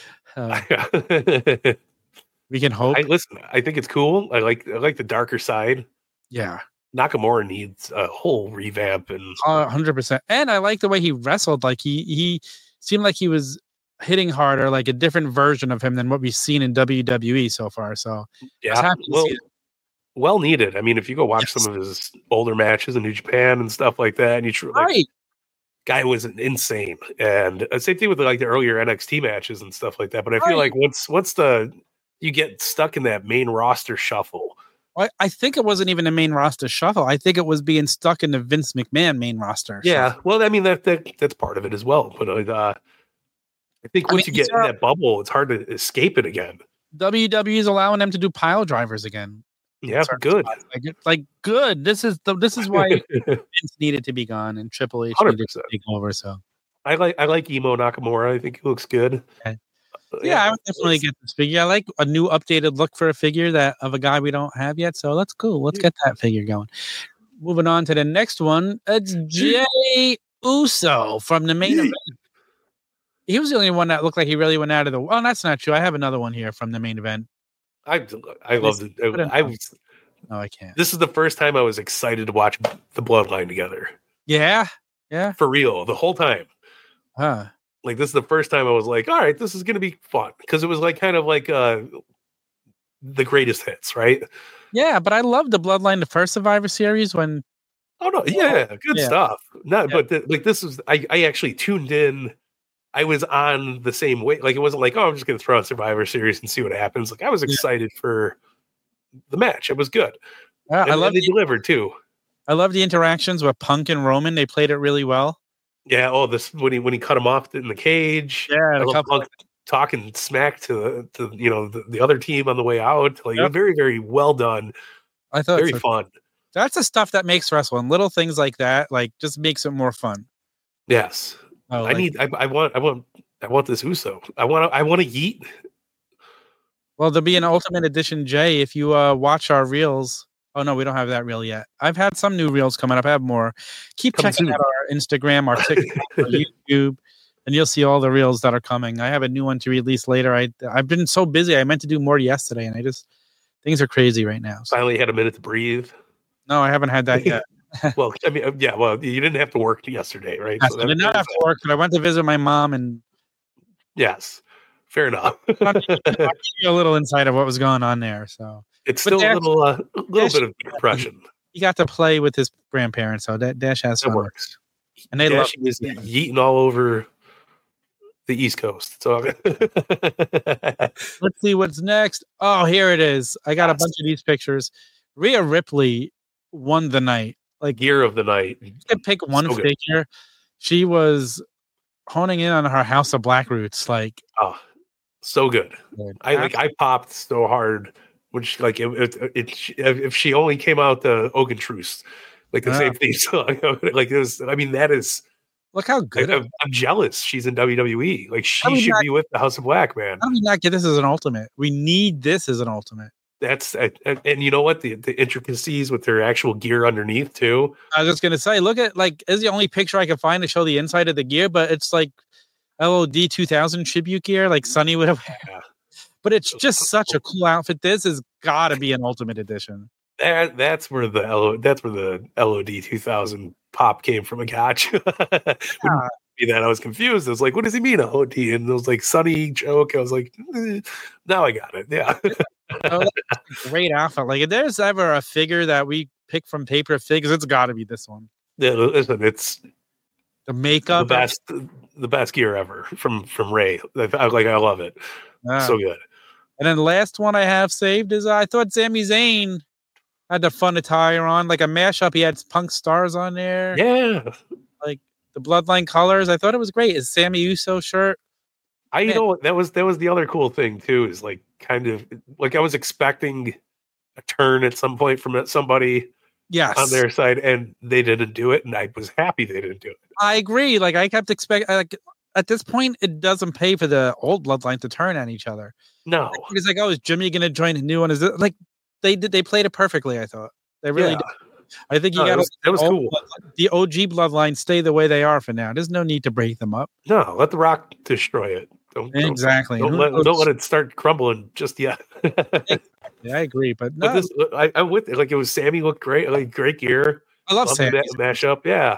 Speaker 1: We can hope.
Speaker 2: I think it's cool. I like the darker side.
Speaker 1: Yeah.
Speaker 2: Nakamura needs a whole revamp and
Speaker 1: 100%. And I like the way he wrestled. Like he seemed like he was hitting harder, like a different version of him than what we've seen in WWE so far. So
Speaker 2: yeah, well needed. I mean, if you go watch some of his older matches in New Japan and stuff like that, and guy was insane. And same thing with like the earlier NXT matches and stuff like that. But I feel like once you get stuck in that main roster shuffle.
Speaker 1: I think it wasn't even a main roster shuffle. I think it was being stuck in the Vince McMahon main roster.
Speaker 2: Yeah, shuffle. Well, I mean that's part of it as well. But I think once you get in that bubble, it's hard to escape it again.
Speaker 1: WWE is allowing them to do pile drivers again.
Speaker 2: Yeah, good.
Speaker 1: Like good. This is why Vince needed to be gone and Triple H 100%. Needed to take over. So
Speaker 2: I like Emo Nakamura. I think he looks good.
Speaker 1: Okay. Yeah, I would definitely get this figure. I like a new updated look for a figure of a guy we don't have yet. So that's cool. Let's get that figure going. Moving on to the next one. It's Jey Uso from the main event. He was the only one that looked like he really went out of the. Well, that's not true. I have another one here from the main event.
Speaker 2: I loved it.
Speaker 1: No, I can't.
Speaker 2: This is the first time I was excited to watch the Bloodline together.
Speaker 1: Yeah.
Speaker 2: For real, the whole time.
Speaker 1: Huh.
Speaker 2: Like, this is the first time I was like, all right, this is going to be fun. Because it was like kind of like the greatest hits, right?
Speaker 1: Yeah, but I loved the Bloodline, the first Survivor Series when.
Speaker 2: Oh, no. Yeah, good stuff. But this was, I actually tuned in. I was on the same way. Like, it wasn't like, oh, I'm just going to throw out Survivor Series and see what happens. Like, I was excited for the match. It was good.
Speaker 1: Yeah,
Speaker 2: and they delivered too.
Speaker 1: I love the interactions with Punk and Roman. They played it really well.
Speaker 2: Yeah. Oh, this when he cut him off in the cage.
Speaker 1: Yeah.
Speaker 2: I love Punk talking smack to the other team on the way out. Like, very, very well done.
Speaker 1: I thought
Speaker 2: very fun.
Speaker 1: That's the stuff that makes wrestling. Little things like that, like, just makes it more fun.
Speaker 2: Yes. I want this Uso. I want to yeet
Speaker 1: Well, there'll be an Ultimate Edition J if you watch our reels. Oh no, we don't have that reel yet. I've had some new reels coming up. I have more. Keep checking out our Instagram, our TikTok, our YouTube, and you'll see all the reels that are coming. I have a new one to release later. I've been so busy. I meant to do more yesterday, and things are crazy right now. So.
Speaker 2: Finally had a minute to breathe.
Speaker 1: No, I haven't had that yet.
Speaker 2: Well, I mean, yeah. Well, you didn't have to work yesterday, right?
Speaker 1: Yes, so I did not have to work, but I went to visit my mom, and
Speaker 2: yes, fair enough.
Speaker 1: I'll give you a little insight of what was going on there. So
Speaker 2: it's still a little bit of depression.
Speaker 1: He got to play with his grandparents, so Dash has fun.
Speaker 2: It works,
Speaker 1: and they
Speaker 2: Dash is yeeting all over the East Coast. So
Speaker 1: let's see what's next. Oh, here it is. I got a bunch of these pictures. Rhea Ripley won the night. Like
Speaker 2: gear of the night.
Speaker 1: You could pick one figure. She was honing in on her House of Black roots. Like,
Speaker 2: oh, so good. I popped so hard when she, like if she only came out the Ogun Truce, like the same theme song. Like it was. I mean, that is.
Speaker 1: Look how good.
Speaker 2: I'm jealous. She's in WWE. Like she should be with the House of Black, man.
Speaker 1: How do we not get this as an ultimate? We need this as an ultimate.
Speaker 2: That's and you know what, the intricacies with their actual gear underneath too.
Speaker 1: I was just gonna say, look at is the only picture I can find to show the inside of the gear, but it's like LOD 2000 tribute gear, like Sunny would have. Yeah. But it's just such a cool outfit. This has got to be an Ultimate Edition.
Speaker 2: That's where the LOD 2000 pop came from. A gotcha. That I was confused. I was like, what does he mean LOD? And it was like Sunny joke. I was like, now I got it. Yeah.
Speaker 1: Great outfit. Like if there's ever a figure that we pick from Paper Figs, it's got to be this one.
Speaker 2: Yeah, listen, it's
Speaker 1: the makeup,
Speaker 2: the best gear ever from Ray. I love it. So good.
Speaker 1: And then the last one I have saved is I thought Sami Zayn had the fun attire on, like a mashup. He had Punk stars on there.
Speaker 2: Yeah,
Speaker 1: like the Bloodline colors. I thought it was great. His Sammy Uso shirt.
Speaker 2: You know, that was the other cool thing too. Is like kind of like I was expecting a turn at some point from somebody.
Speaker 1: Yes.
Speaker 2: On their side, and they didn't do it, and I was happy they didn't do it.
Speaker 1: I agree. Like I kept expecting. Like at this point, it doesn't pay for the old Bloodline to turn on each other.
Speaker 2: No,
Speaker 1: it's like, oh, is Jimmy going to join a new one? Is it like they played it perfectly? I thought they really did. I think that was cool. The OG Bloodline stay the way they are for now. There's no need to break them up.
Speaker 2: No, let The Rock destroy it. Don't let it start crumbling just yet.
Speaker 1: Yeah, I agree, but no.
Speaker 2: I'm with it. Like it was Sammy looked great, like great gear.
Speaker 1: I love Sammy.
Speaker 2: That mashup. Yeah,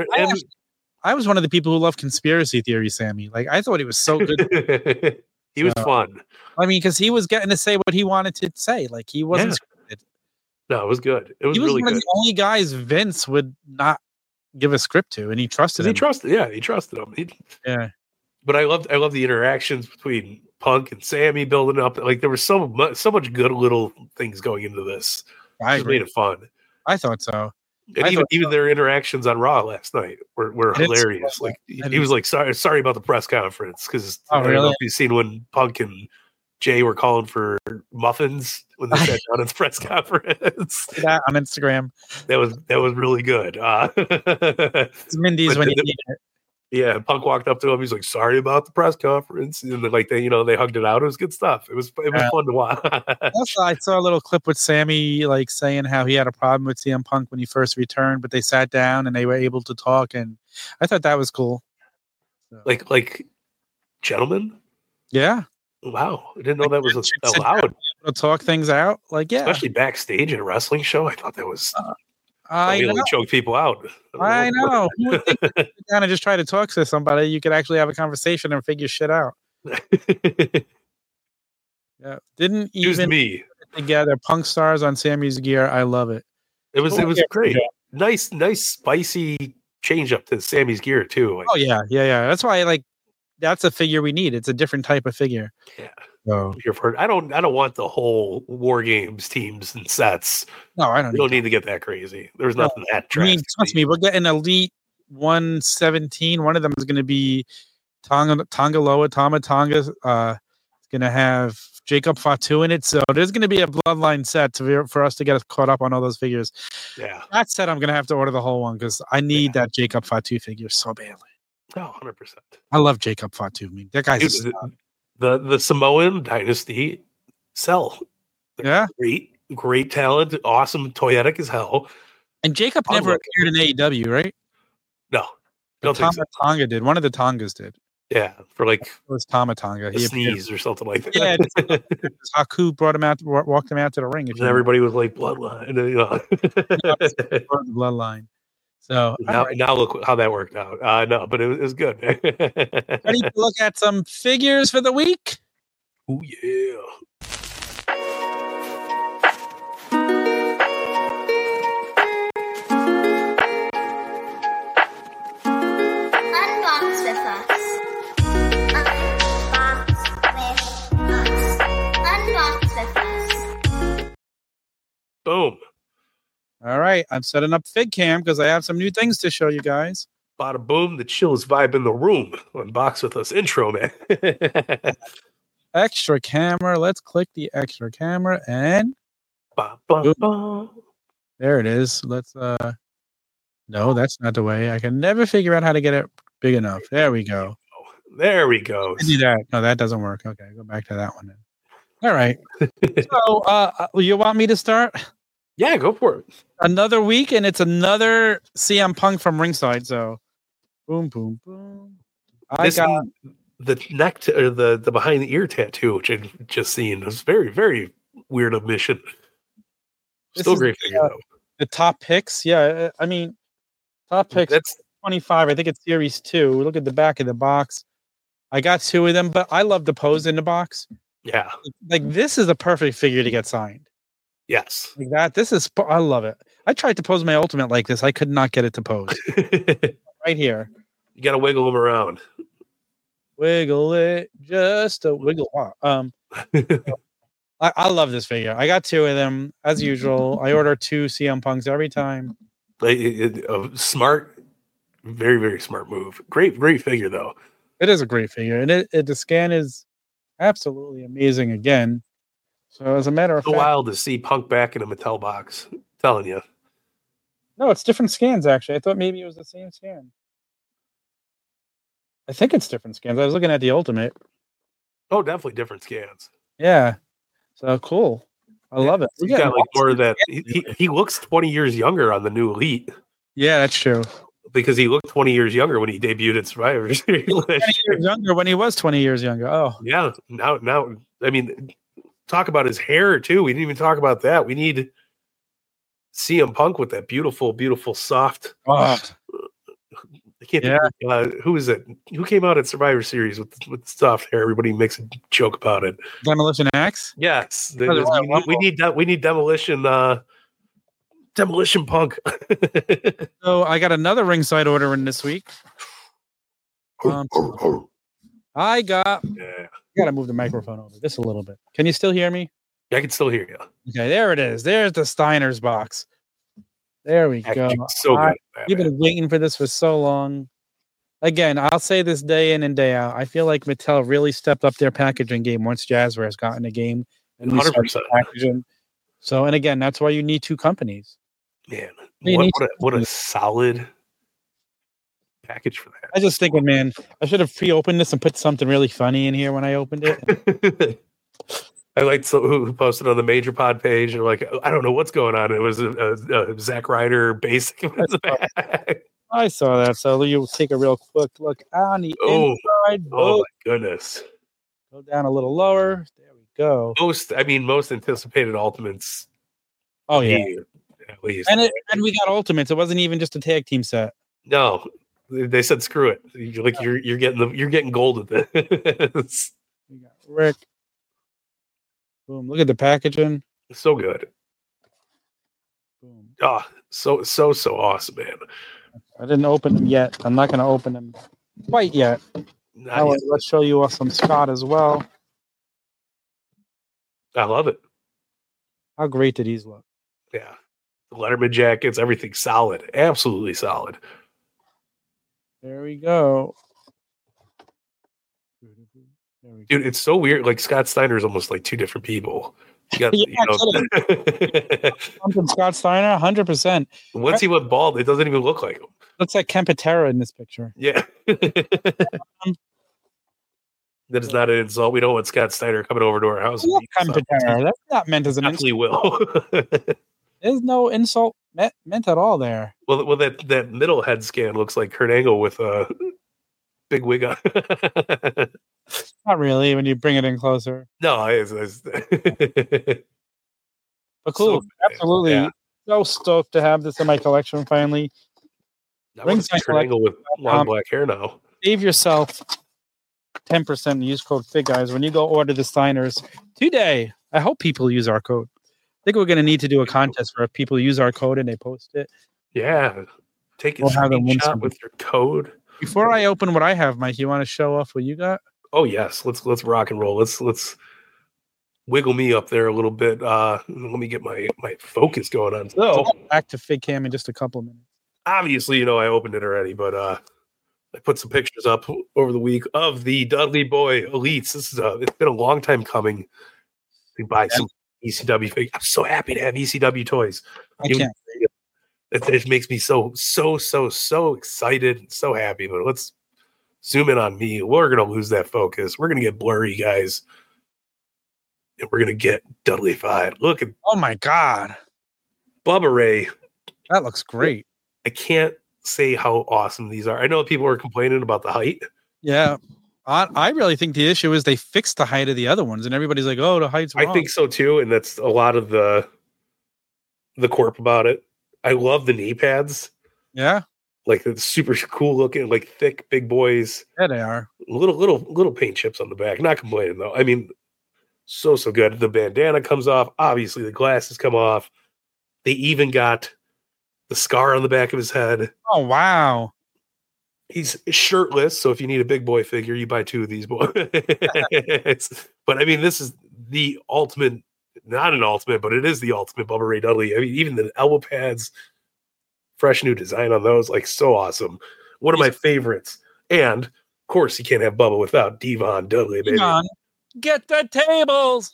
Speaker 1: I was one of the people who loved conspiracy theory. Sammy, like I thought he was so good.
Speaker 2: He was fun.
Speaker 1: I mean, because he was getting to say what he wanted to say. Like he wasn't scripted.
Speaker 2: No, it was good. It was really
Speaker 1: one
Speaker 2: good.
Speaker 1: Of the only guys Vince would not give a script to, and he trusted him.
Speaker 2: He trusted him.
Speaker 1: Yeah.
Speaker 2: But I loved the interactions between Punk and Sammy building up. Like there was so much good little things going into this.
Speaker 1: I
Speaker 2: made it fun.
Speaker 1: I thought so.
Speaker 2: And even their interactions on Raw last night were hilarious. Like he was like, sorry about the press conference because I don't know if you've seen when Punk and Jay were calling for muffins when they sat down at the press conference.
Speaker 1: That on Instagram.
Speaker 2: That was really good.
Speaker 1: It's Mindy's when you need it.
Speaker 2: Yeah, Punk walked up to him. He's like, "Sorry about the press conference," and they hugged it out. It was good stuff. It was fun to watch.
Speaker 1: Also, I saw a little clip with Sammy like saying how he had a problem with CM Punk when he first returned, but they sat down and they were able to talk, and I thought that was cool.
Speaker 2: So. Like gentlemen.
Speaker 1: Yeah.
Speaker 2: Wow, I didn't know that was allowed.
Speaker 1: To talk things out,
Speaker 2: especially backstage at a wrestling show. I thought that was.
Speaker 1: I
Speaker 2: really choke people out.
Speaker 1: I know. Who would think kind of just try to talk to somebody? You could actually have a conversation and figure shit out. Yeah, didn't even
Speaker 2: me
Speaker 1: together. Punk stars on Sammy's gear. I love it.
Speaker 2: It was great. Nice, spicy change up to Sammy's gear too.
Speaker 1: Oh yeah. That's why that's a figure we need. It's a different type of figure.
Speaker 2: Yeah. So I don't want the whole War Games teams and sets.
Speaker 1: No, I don't.
Speaker 2: We don't need to get that crazy. There's nothing that drastic.
Speaker 1: I mean, trust me, we're getting Elite 117. One of them is going to be Tongaloa Tama Tonga. It's going to have Jacob Fatu in it. So there's going to be a Bloodline set for us to get caught up on all those figures.
Speaker 2: Yeah.
Speaker 1: That said, I'm going to have to order the whole one because I need that Jacob Fatu figure so badly.
Speaker 2: Oh, 100%.
Speaker 1: I love Jacob Fatu. I mean, that guy's
Speaker 2: the Samoan dynasty Cell.
Speaker 1: Yeah.
Speaker 2: Great talent. Awesome, toyetic as hell.
Speaker 1: And Jacob never appeared in AEW, right?
Speaker 2: No.
Speaker 1: Tama Tonga did. One of the Tongas did.
Speaker 2: Yeah, for like
Speaker 1: it was Tama Tonga.
Speaker 2: He sneeze or something like that.
Speaker 1: Yeah, Haku brought him out, walked him out to the ring.
Speaker 2: And everybody was like bloodline.
Speaker 1: The bloodline. So
Speaker 2: now look how that worked out. No, but it was good.
Speaker 1: Ready to look at some figures for the week?
Speaker 2: Oh yeah. Boom.
Speaker 1: All right. I'm setting up FigCam because I have some new things to show you guys.
Speaker 2: Bada boom. The chillest vibe in the room. Unbox with us intro, man.
Speaker 1: Extra camera. Let's click the extra camera and there it is. Let's no, that's not the way. I can never figure out how to get it big enough. There we go.
Speaker 2: There we go.
Speaker 1: Do that. No, that doesn't work. Okay, go back to that one then. All right. So you want me to start?
Speaker 2: Yeah, go for it.
Speaker 1: Another week, and it's another CM Punk from ringside. So, boom, boom, boom. I got
Speaker 2: the neck or the behind the ear tattoo, which I've just seen. It was very, very weird omission. Still great figure though.
Speaker 1: The top picks, yeah. I mean, top picks. That's 25. I think it's Series 2. Look at the back of the box. I got 2 of them, but I love the pose in the box.
Speaker 2: Yeah,
Speaker 1: like this is a perfect figure to get signed.
Speaker 2: Yes.
Speaker 1: Like that. This is, I love it. I tried to pose my Ultimate like this. I could not get it to pose. Right here.
Speaker 2: You got to wiggle them around.
Speaker 1: Wiggle it. Just a wiggle. I love this figure. I got 2 of them as usual. I order 2 CM Punks every time.
Speaker 2: Smart. Very, very smart move. Great figure though.
Speaker 1: It is a great figure. And the scan is absolutely amazing again. So as a matter of fact,
Speaker 2: it's wild to see Punk back in a Mattel box. I'm telling you.
Speaker 1: No, it's different scans actually. I thought maybe it was the same scan. I think it's different scans. I was looking at the Ultimate.
Speaker 2: Oh, definitely different scans.
Speaker 1: Yeah. So cool. I love it.
Speaker 2: He's got like more of that. He looks 20 years younger on the new Elite.
Speaker 1: Yeah, that's true.
Speaker 2: Because he looked 20 years younger when he debuted at Survivor Series.
Speaker 1: 20 years younger when he was 20 years younger. Oh.
Speaker 2: Yeah. Now, I mean, talk about his hair too. We didn't even talk about that. We need CM Punk with that beautiful, beautiful, soft.
Speaker 1: Oh.
Speaker 2: I can't think who is it? Who came out at Survivor Series with soft hair? Everybody makes a joke about it.
Speaker 1: Demolition Axe?
Speaker 2: Yes. We need Demolition Punk.
Speaker 1: So I got another ringside order in this week. I got to move the microphone over just a little bit. Can you still hear me?
Speaker 2: Yeah, I can still hear you.
Speaker 1: Okay, there it is. There's the Steiner's box. There we go.
Speaker 2: So good.
Speaker 1: You've been waiting for this for so long. Again, I'll say this day in and day out. I feel like Mattel really stepped up their packaging game once Jazzwares got in the game. And
Speaker 2: 100%.
Speaker 1: Packaging. So, and again, that's why you need 2 companies.
Speaker 2: Man, what a solid package for that.
Speaker 1: I just thinking, man, I should have pre-opened this and put something really funny in here when I opened it.
Speaker 2: I liked who posted on the Major Pod page and like, I don't know what's going on. It was a Zack Ryder basic.
Speaker 1: I saw that. So you'll take a real quick look on the inside.
Speaker 2: Oh my goodness.
Speaker 1: Go down a little lower. There we go.
Speaker 2: Most anticipated Ultimates.
Speaker 1: Oh yeah.
Speaker 2: At least.
Speaker 1: And we got Ultimates. It wasn't even just a tag team set.
Speaker 2: No. They said screw it. You're getting gold with this.
Speaker 1: We got Rick. Boom! Look at the packaging.
Speaker 2: So good.
Speaker 1: Boom!
Speaker 2: Ah, so awesome, man.
Speaker 1: I didn't open them yet. I'm not going to open them quite yet. Let's show you some Scott as well.
Speaker 2: I love it.
Speaker 1: How great did these look?
Speaker 2: Yeah, the Letterman jackets, everything solid, absolutely solid.
Speaker 1: There we go.
Speaker 2: Dude, it's so weird. Like Scott Steiner is almost like 2 different people. You got,
Speaker 1: Scott Steiner, 100%.
Speaker 2: Once he went bald, it doesn't even look like him.
Speaker 1: Looks like Ken Patera in this picture.
Speaker 2: Yeah. That is not an insult. We don't want Scott Steiner coming over to our house.
Speaker 1: Come to dinner. That's not meant as an
Speaker 2: definitely
Speaker 1: insult.
Speaker 2: Will.
Speaker 1: There's no insult meant at all there.
Speaker 2: Well, that middle head scan looks like Kurt Angle with a big wig on.
Speaker 1: Not really when you bring it in closer.
Speaker 2: No,
Speaker 1: but cool. So, absolutely. Yeah. So stoked to have this in my collection finally.
Speaker 2: Brings my Kurt Angle with long black hair now.
Speaker 1: Save yourself 10% and use code FIGGUYS when you go order the Steiners today. I hope people use our code. I think we're going to need to do a contest where if people use our code and they post it.
Speaker 2: Yeah. Take a screenshot with your code.
Speaker 1: Before I open what I have, Mike, you want to show off what you got?
Speaker 2: Oh, yes. Let's rock and roll. Let's wiggle me up there a little bit. Let me get my focus going on. So
Speaker 1: back to Fig Cam in just a couple of minutes.
Speaker 2: Obviously, I opened it already, but I put some pictures up over the week of the Dudley Boy Elites. It's been a long time coming to buy some ECW figures. I'm so happy to have ECW toys. It makes me so excited and so happy. But let's zoom in on me. We're going to lose that focus. We're going to get blurry, guys. And we're going to get Dudley-fied. Look at...
Speaker 1: Oh, my God.
Speaker 2: Bubba Ray.
Speaker 1: That looks great.
Speaker 2: I can't say how awesome these are. I know people are complaining about the height.
Speaker 1: Yeah. I really think the issue is they fixed the height of the other ones, and everybody's like, oh, the height's wrong.
Speaker 2: I think so, too, and that's a lot of the corp about it. I love the knee pads.
Speaker 1: Yeah.
Speaker 2: Like the super cool looking, like thick, big boys.
Speaker 1: Yeah, they are.
Speaker 2: Little paint chips on the back. Not complaining, though. I mean, so good. The bandana comes off. Obviously, the glasses come off. They even got the scar on the back of his head.
Speaker 1: Oh, wow.
Speaker 2: He's shirtless, so if you need a big boy figure, you buy two of these boys. But, I mean, this is the ultimate, not an ultimate, but it is the ultimate Bubba Ray Dudley. I mean, even the elbow pads, fresh new design on those, like, so awesome. One of my favorites. And, of course, you can't have Bubba without Devon Dudley, baby.
Speaker 1: Devon, get the tables!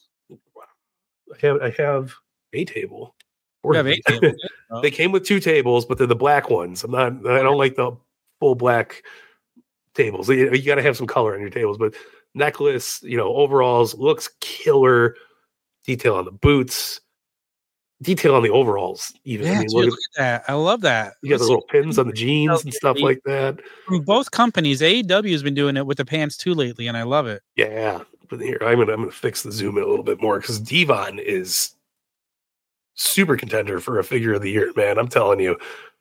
Speaker 2: I have a table.
Speaker 1: You have 8 tables.
Speaker 2: They came with 2 tables, but they're the black ones. I don't like the full black tables. You got to have some color on your tables, but necklace, overalls, looks killer. Detail on the boots, detail on the overalls. Even
Speaker 1: yeah, look at that. I love that.
Speaker 2: You got the little pins on the jeans and stuff like that.
Speaker 1: From both companies, AEW has been doing it with the pants too lately, and I love it.
Speaker 2: Yeah, but here I'm gonna fix the zoom in a little bit more because Devon is super contender for a figure of the year, man. I'm telling you.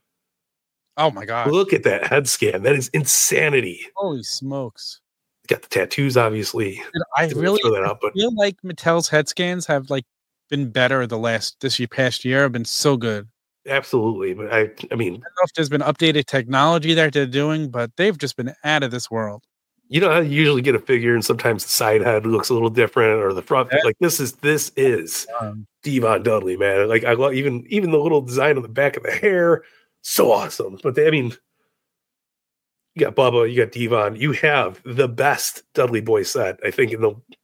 Speaker 1: Oh my God!
Speaker 2: Look at that head scan. That is insanity.
Speaker 1: Holy smokes!
Speaker 2: Got the tattoos, obviously.
Speaker 1: I feel like Mattel's head scans have been better this past year. Have been so good.
Speaker 2: Absolutely, but I mean, I don't
Speaker 1: know if there's been updated technology that they're doing, but they've just been out of this world.
Speaker 2: You know, I usually get a figure, and sometimes the side head looks a little different, or the front. Like this is Devon Dudley, man. Like I love even the little design on the back of the hair, so awesome. But you got Bubba, you got Devon. You have the best Dudley Boy set, I think,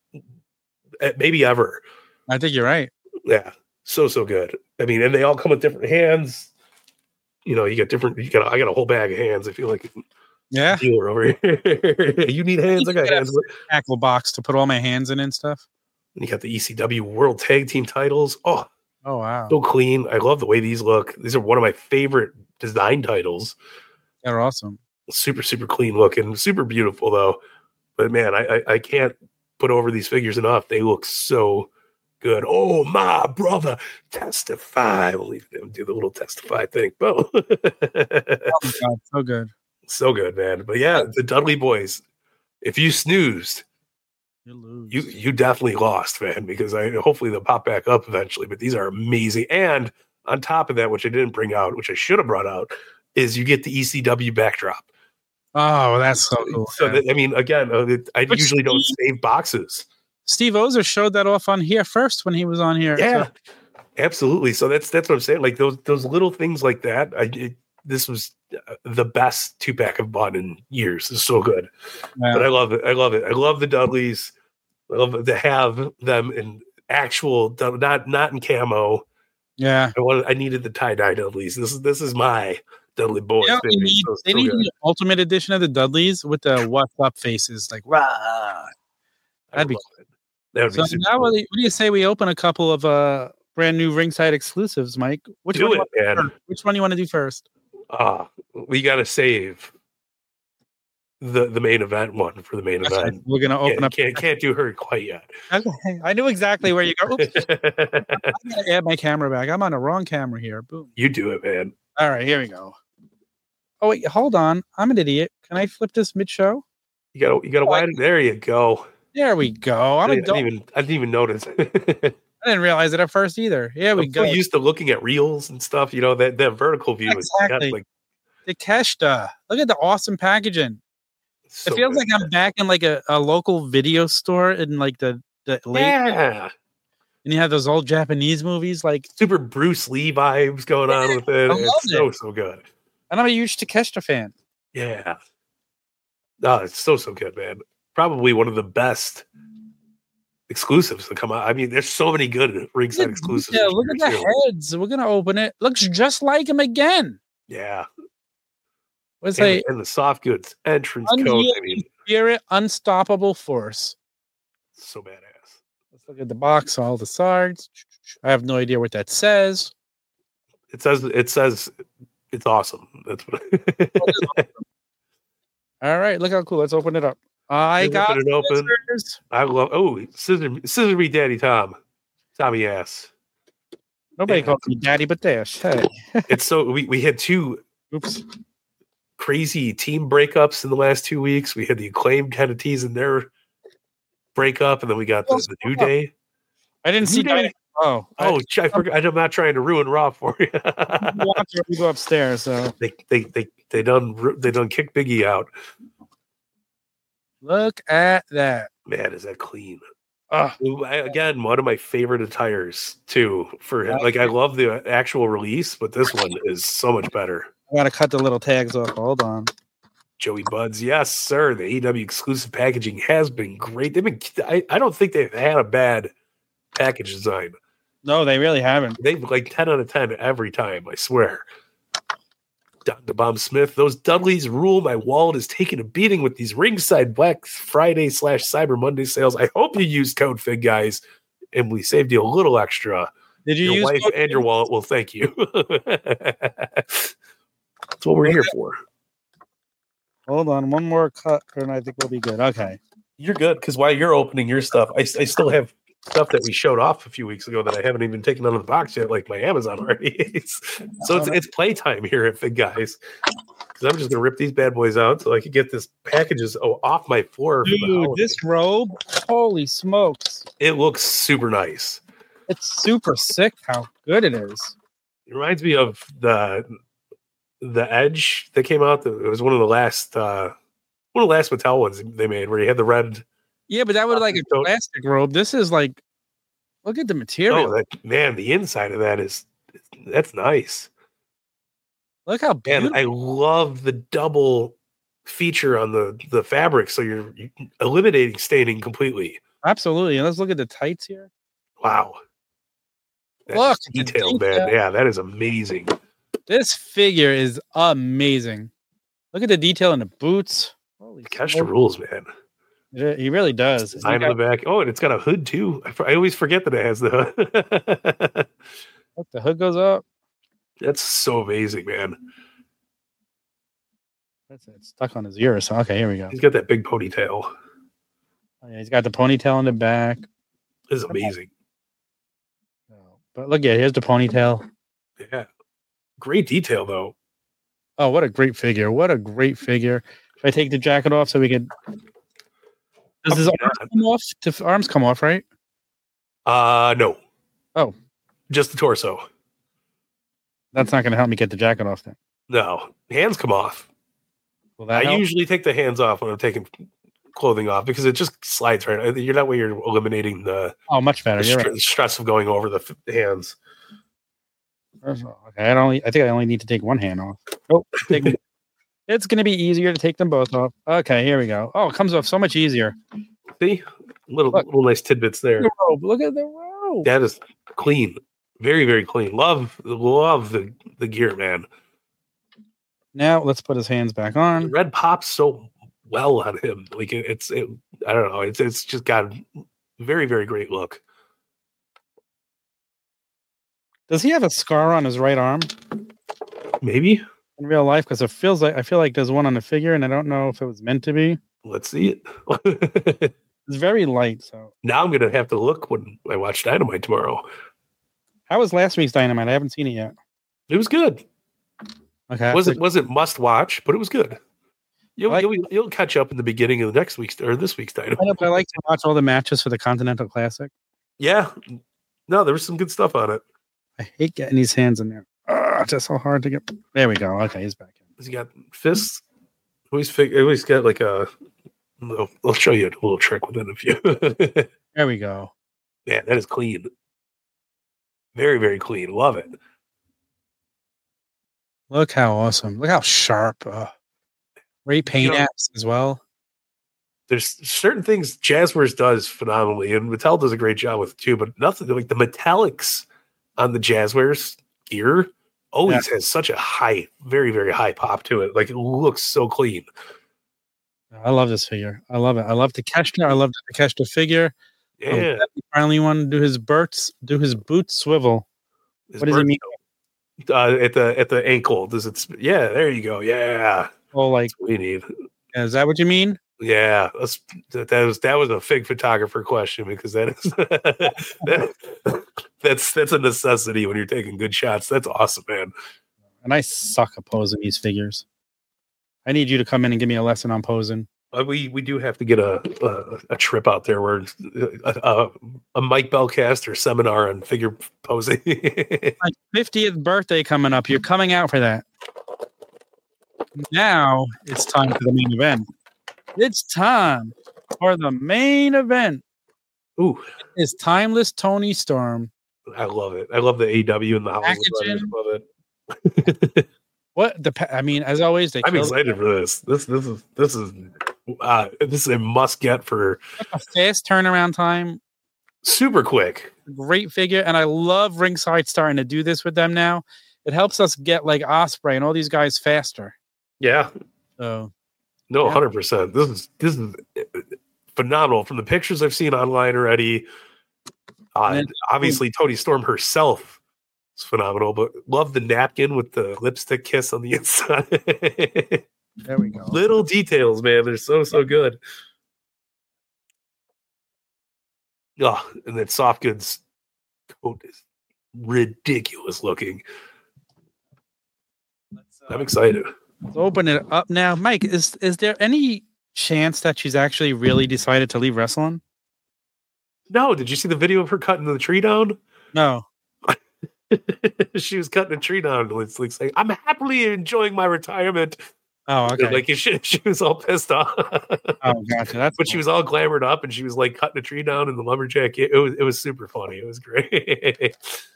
Speaker 2: maybe ever.
Speaker 1: I think you're right.
Speaker 2: Yeah, so good. I mean, and they all come with different hands. You got different. I got a whole bag of hands. I feel like dealer over here. You need hands. I got hands.
Speaker 1: Tackle box to put all my hands in and stuff.
Speaker 2: And you got the ECW World Tag Team titles. Oh
Speaker 1: wow,
Speaker 2: so clean. I love the way these look. These are one of my favorite design titles.
Speaker 1: They're awesome.
Speaker 2: Super clean looking, super beautiful though. But man, I can't put over these figures enough. They look so good. Oh my brother, testify. We'll leave them do the little testify thing. Oh
Speaker 1: my God,
Speaker 2: so good, man. But yeah, the Dudley Boys. If you snoozed,
Speaker 1: you lose.
Speaker 2: You definitely lost, man. Because hopefully they'll pop back up eventually. But these are amazing. And on top of that, which I didn't bring out, which I should have brought out, is you get the ECW backdrop.
Speaker 1: Oh, that's so cool.
Speaker 2: So, again, I usually don't save boxes.
Speaker 1: Steve Ozer showed that off on here first when he was on here.
Speaker 2: Yeah, absolutely. So that's what I'm saying. Like those little things like that. This was the best 2-pack I've bought in years. It's so good. Yeah. But I love it. I love the Dudleys. I love to have them in actual, not in camo.
Speaker 1: Yeah,
Speaker 2: I needed the tie-dye Dudleys. This is my Dudley Boys.
Speaker 1: They need the Ultimate Edition of the Dudleys with the "What's Up" faces, like rah. That'd be
Speaker 2: cool. That would
Speaker 1: so
Speaker 2: be super
Speaker 1: now
Speaker 2: cool.
Speaker 1: what do you say we open a couple of brand new ringside exclusives, Mike? Which
Speaker 2: Do
Speaker 1: one
Speaker 2: it, man.
Speaker 1: Which one you want to do first?
Speaker 2: We got to save the main event one for the main event.
Speaker 1: We're gonna open up.
Speaker 2: Can't do her quite yet.
Speaker 1: Okay, I knew exactly where you go. Oops. I gotta add my camera back. I'm on the wrong camera here. Boom.
Speaker 2: You do it, man.
Speaker 1: All right, here we go. Oh wait, hold on. I'm an idiot. Can I flip this mid-show?
Speaker 2: You gotta widen. There you go.
Speaker 1: There we go.
Speaker 2: I didn't even notice.
Speaker 1: I didn't realize it at first either. Here we go.
Speaker 2: I'm so used to looking at reels and stuff. You know that vertical view.
Speaker 1: Exactly.
Speaker 2: Like
Speaker 1: the Keshta. Look at the awesome packaging. So it feels like I'm back in like a local video store in like the late.
Speaker 2: Yeah.
Speaker 1: And you have those old Japanese movies like
Speaker 2: super Bruce Lee vibes going on with it. It's so good.
Speaker 1: And I'm a huge Takeshita fan.
Speaker 2: Yeah. No, it's so good, man. Probably one of the best exclusives to come out. I mean, there's so many good ringside exclusives.
Speaker 1: Yeah, look at the heads. We're gonna open it. Looks just like him again.
Speaker 2: Yeah.
Speaker 1: What's
Speaker 2: and the soft goods entrance code. I mean,
Speaker 1: Spirit, unstoppable force.
Speaker 2: So badass.
Speaker 1: Let's look at the box. All the swords. I have no idea what that says.
Speaker 2: It says it's awesome. That's what.
Speaker 1: All right, look how cool. Let's open it up. I got
Speaker 2: it open. I love. Scissor me, Daddy Tom, Tommy ass.
Speaker 1: Nobody calls me Daddy, but Dash. Hey.
Speaker 2: It's so we had two.
Speaker 1: Oops.
Speaker 2: Crazy team breakups in the last 2 weeks. We had the Acclaimed kind of teasing their breakup, and then we got the New Day.
Speaker 1: I didn't see that.
Speaker 2: I forgot. I'm not trying to ruin Raw for you.
Speaker 1: We go upstairs. So
Speaker 2: they done kick Biggie out.
Speaker 1: Look at that.
Speaker 2: Man, is that clean? Again, one of my favorite attires too. For him. Like I love the actual release, but this one is so much better.
Speaker 1: I gotta cut the little tags off. Hold on.
Speaker 2: Joey Buds, yes, sir. The AEW exclusive packaging has been great. I don't think they've had a bad package design.
Speaker 1: No, they really haven't.
Speaker 2: They've like 10 out of 10 every time, I swear. Dr. Bomb Smith, those Dudleys rule. My wallet is taking a beating with these ringside Black Friday / Cyber Monday sales. I hope you used code FIG, guys, and we saved you a little extra.
Speaker 1: Did you
Speaker 2: your wife and your wallet will thank you. That's what we're here for.
Speaker 1: Hold on, one more cut, and I think we'll be good. Okay,
Speaker 2: you're good because while you're opening your stuff, I still have stuff that we showed off a few weeks ago that I haven't even taken out of the box yet, like my Amazon already. So it's playtime here at Fig Guys. Because I'm just gonna rip these bad boys out so I can get this packages off my floor.
Speaker 1: Dude, this robe, holy smokes!
Speaker 2: It looks super nice.
Speaker 1: It's super sick how good it is.
Speaker 2: It reminds me of the Edge that came out. It was one of the last Mattel ones they made where you had the red.
Speaker 1: Yeah, but that was like a plastic robe. This is like, look at the material.
Speaker 2: Oh, the inside of that's nice.
Speaker 1: Look how beautiful.
Speaker 2: And I love the double feature on the fabric, so you're eliminating staining completely.
Speaker 1: Absolutely. And let's look at the tights here.
Speaker 2: Wow.
Speaker 1: Look,
Speaker 2: detailed, man. Yeah, that is amazing.
Speaker 1: This figure is amazing. Look at the detail in the boots.
Speaker 2: Holy Keshta rules, man.
Speaker 1: He really does.
Speaker 2: Design on the back. Oh, and it's got a hood too. I always forget that it has the hood.
Speaker 1: Look, the hood goes up.
Speaker 2: That's so amazing, man.
Speaker 1: That's it. It's stuck on his ear. So okay, here we go.
Speaker 2: He's got that big ponytail.
Speaker 1: Oh, yeah, he's got the ponytail in the back.
Speaker 2: This is amazing.
Speaker 1: But look, here's the ponytail.
Speaker 2: Yeah. Great detail, though.
Speaker 1: Oh, what a great figure. What a great figure. If I take the jacket off so we could... Does his arms come off? Arms come off, right?
Speaker 2: No.
Speaker 1: Oh.
Speaker 2: Just the torso.
Speaker 1: That's not going to help me get the jacket off then.
Speaker 2: No. Hands come off.
Speaker 1: Will that
Speaker 2: I
Speaker 1: help?
Speaker 2: usually take the hands off when I'm taking clothing off because it just slides right. You're that way you're eliminating the...
Speaker 1: Oh, much better.
Speaker 2: The stress of going over the hands.
Speaker 1: Okay, I think I only need to take one hand off. Oh, it's going to be easier to take them both off. Okay, here we go. Oh, it comes off so much easier.
Speaker 2: See, little nice tidbits there.
Speaker 1: Look at the robe.
Speaker 2: That is clean, very very clean. Love the gear, man.
Speaker 1: Now let's put his hands back on.
Speaker 2: The red pops so well on him. Like I don't know. It's just got a very, very great look.
Speaker 1: Does he have a scar on his right arm?
Speaker 2: Maybe
Speaker 1: in real life, because I feel like there's one on the figure, and I don't know if it was meant to be.
Speaker 2: Let's see it.
Speaker 1: It's very light. So
Speaker 2: now I'm gonna have to look when I watch Dynamite tomorrow.
Speaker 1: How was last week's Dynamite? I haven't seen it yet.
Speaker 2: It was good.
Speaker 1: Okay,
Speaker 2: wasn't must watch, but it was good. You'll catch up in the beginning of this week's Dynamite.
Speaker 1: I like to watch all the matches for the Continental Classic.
Speaker 2: Yeah, no, there was some good stuff on it.
Speaker 1: I hate getting these hands in there. It's just so hard to get. There we go. Okay, he's back in.
Speaker 2: Has he got fists? Always got like a. I'll show you a little trick within a few.
Speaker 1: There we go.
Speaker 2: Man, that is clean. Very, very clean. Love it.
Speaker 1: Look how awesome. Look how sharp. Great paint apps as well.
Speaker 2: There's certain things Jazzwares does phenomenally, and Mattel does a great job with it too, but nothing like the metallics on the Jazzwares gear always has such a high, very, very high pop to it. Like it looks so clean.
Speaker 1: I love this figure. I love it. I love Takeshita. I love the Takeshita figure.
Speaker 2: Yeah.
Speaker 1: He finally wanted to do his boot swivel. What does it mean?
Speaker 2: At the ankle. Does it? Yeah, there you go. Yeah.
Speaker 1: Oh, like
Speaker 2: that's what we need.
Speaker 1: Is that what you mean?
Speaker 2: Yeah, that was a fig photographer question, because that is that's a necessity when you're taking good shots. That's awesome, man.
Speaker 1: And I suck at posing these figures. I need you to come in and give me a lesson on posing.
Speaker 2: We do have to get a trip out there where a Mike Bellcaster seminar on figure posing.
Speaker 1: My 50th birthday coming up. You're coming out for that. Now it's time for the main event. It's time for the main event.
Speaker 2: Ooh,
Speaker 1: it's Timeless Toni Storm.
Speaker 2: I love it. I love the AEW and the Hollywood Brothers. Love it.
Speaker 1: I mean, as always,
Speaker 2: I'm excited for this. This is a must get for
Speaker 1: a fast turnaround time.
Speaker 2: Super quick.
Speaker 1: Great figure, and I love Ringside starting to do this with them now. It helps us get like Ospreay and all these guys faster.
Speaker 2: Yeah.
Speaker 1: So.
Speaker 2: No, 100%. This is phenomenal. From the pictures I've seen online already, obviously Toni Storm herself is phenomenal. But love the napkin with the lipstick kiss on the inside.
Speaker 1: There we go.
Speaker 2: Little details, man. They're so good. Oh, and that soft goods coat is ridiculous looking. I'm excited.
Speaker 1: Let's open it up now. Mike, is there any chance that she's actually really decided to leave wrestling?
Speaker 2: No. Did you see the video of her cutting the tree down?
Speaker 1: No.
Speaker 2: She was cutting a tree down. It's like saying, I'm happily enjoying my retirement.
Speaker 1: Oh, okay.
Speaker 2: Like she was all pissed off.
Speaker 1: Oh, gotcha. But
Speaker 2: cool. She was all glamored up, and she was like cutting a tree down in the lumberjack. It was super funny. It was great.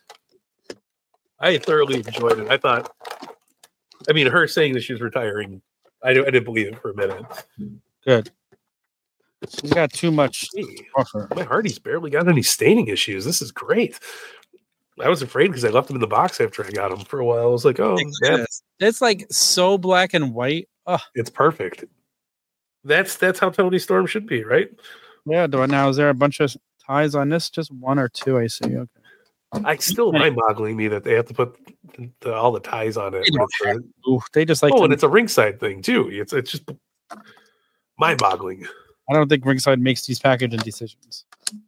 Speaker 2: I thoroughly enjoyed it. I mean, her saying that she was retiring, I didn't believe it for a minute.
Speaker 1: Good. She's got too much.
Speaker 2: My Hardy's barely got any staining issues. This is great. I was afraid because I left them in the box after I got them for a while. I was like, oh, man.
Speaker 1: It's like so black and white. Oh.
Speaker 2: It's perfect. That's how Toni Storm should be, right?
Speaker 1: Yeah. Now, is there a bunch of ties on this? Just one or two, I see. Okay.
Speaker 2: I still mind-boggling me that they have to put all the ties on it.
Speaker 1: They just like.
Speaker 2: Oh, and it's a Ringside thing too. It's just mind-boggling.
Speaker 1: I don't think Ringside makes these packaging decisions.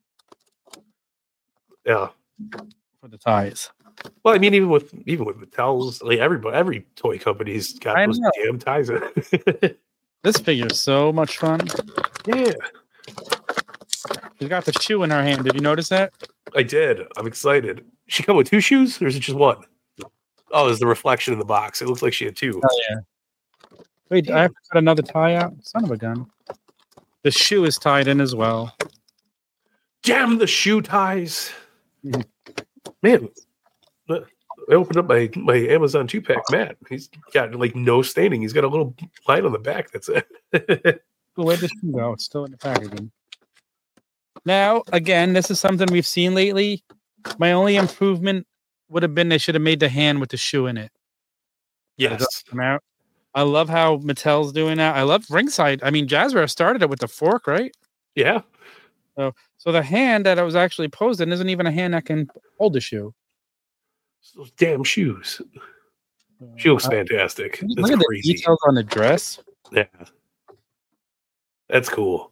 Speaker 2: Yeah,
Speaker 1: for the ties.
Speaker 2: Well, I mean, even with Mattel's, like every toy company's got those damn ties in it.
Speaker 1: This figure is so much fun.
Speaker 2: Yeah.
Speaker 1: She's got the shoe in her hand. Did you notice that?
Speaker 2: I did. I'm excited. She come with two shoes, or is it just one? Oh, there's the reflection in the box. It looks like she had two.
Speaker 1: Oh, yeah. Wait, I have to cut another tie out? Son of a gun. The shoe is tied in as well.
Speaker 2: Damn the shoe ties. Man, I opened up my Amazon 2-pack mat. He's got like no staining. He's got a little line on the back. That's it.
Speaker 1: Where'd the shoe go? It's still in the packaging. Now, again, this is something we've seen lately. My only improvement would have been they should have made the hand with the shoe in it.
Speaker 2: Yes.
Speaker 1: Come out. I love how Mattel's doing that. I love Ringside. I mean, Jazzware started it with the fork, right?
Speaker 2: Yeah.
Speaker 1: So the hand that I was actually posed in isn't even a hand that can hold the shoe.
Speaker 2: Those damn shoes. She looks fantastic. That's
Speaker 1: Look at
Speaker 2: crazy.
Speaker 1: the details on the dress.
Speaker 2: Yeah. That's cool.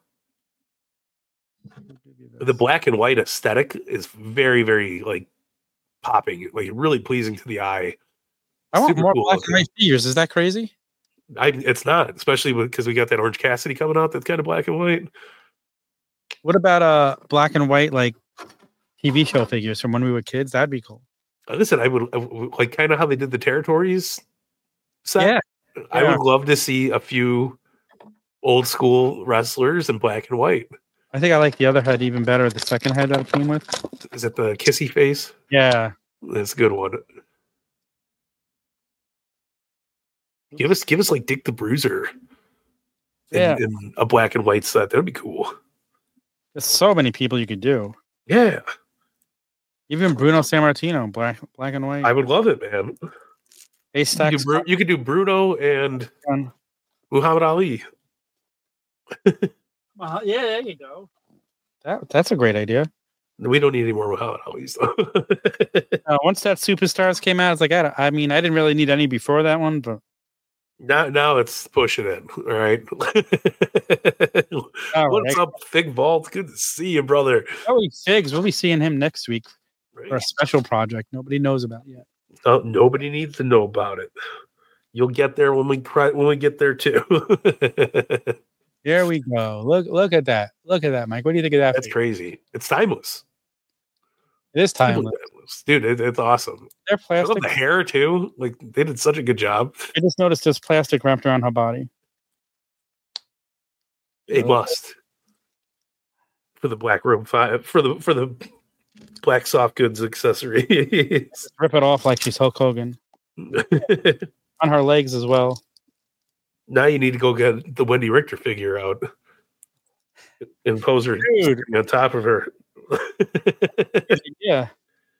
Speaker 2: The black and white aesthetic is very, very like popping, like really pleasing to the eye.
Speaker 1: I want more black and white figures. Is that crazy?
Speaker 2: It's not, especially because we got that Orange Cassidy coming out that's kind of black and white.
Speaker 1: What about black and white like TV show figures from when we were kids? That'd be cool.
Speaker 2: Listen, I would like kind of how they did the territories set.
Speaker 1: Yeah.
Speaker 2: I would love to see a few old school wrestlers in black and white.
Speaker 1: I think I like the other head even better. The second head that it came with.
Speaker 2: Is it the kissy face?
Speaker 1: Yeah,
Speaker 2: that's a good one. Give us like Dick the Bruiser. In a black and white set. That'd be cool.
Speaker 1: There's so many people you could do.
Speaker 2: Yeah.
Speaker 1: Even Bruno Sammartino, black and white.
Speaker 2: I would love it, man. You could do Bruno and Muhammad Ali.
Speaker 1: Yeah, there you go. That's a great idea.
Speaker 2: We don't need any more Muhammad Ali's though.
Speaker 1: Once that Superstars came out, it's like I didn't really need any before that one, but
Speaker 2: now it's pushing it. All right. What's up, Fig Vault? Good to see you, brother.
Speaker 1: Oh, Figs. We'll be seeing him next week for a special project nobody knows about yet.
Speaker 2: Nobody needs to know about it. You'll get there when we get there too.
Speaker 1: There we go. Look at that. Look at that, Mike. What do you think of that?
Speaker 2: That's crazy. It's timeless.
Speaker 1: It is timeless.
Speaker 2: Dude, it's awesome.
Speaker 1: They're plastic.
Speaker 2: I love the hair too. Like they did such a good job.
Speaker 1: I just noticed there's plastic wrapped around her body.
Speaker 2: It must. For the black room 5 for the black soft goods accessory.
Speaker 1: Rip it off like she's Hulk Hogan. On her legs as well.
Speaker 2: Now you need to go get the Wendy Richter figure out and pose her on top of her.
Speaker 1: Yeah.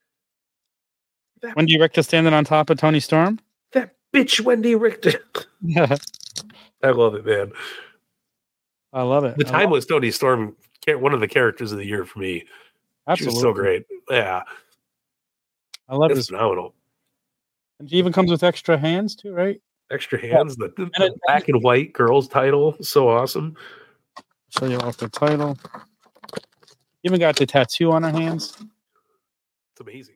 Speaker 1: Wendy Richter standing on top of Tony Storm?
Speaker 2: That bitch Wendy Richter.
Speaker 1: Yeah.
Speaker 2: I love it, man.
Speaker 1: I love it.
Speaker 2: The timeless Tony Storm, one of the characters of the year for me.
Speaker 1: Absolutely.
Speaker 2: She was so great. Yeah.
Speaker 1: I love
Speaker 2: this. Phenomenal.
Speaker 1: And she even comes with extra hands too, right?
Speaker 2: Extra hands. Yeah. The black and white girls title. So awesome.
Speaker 1: Show you off the title. Even got the tattoo on her hands.
Speaker 2: It's amazing.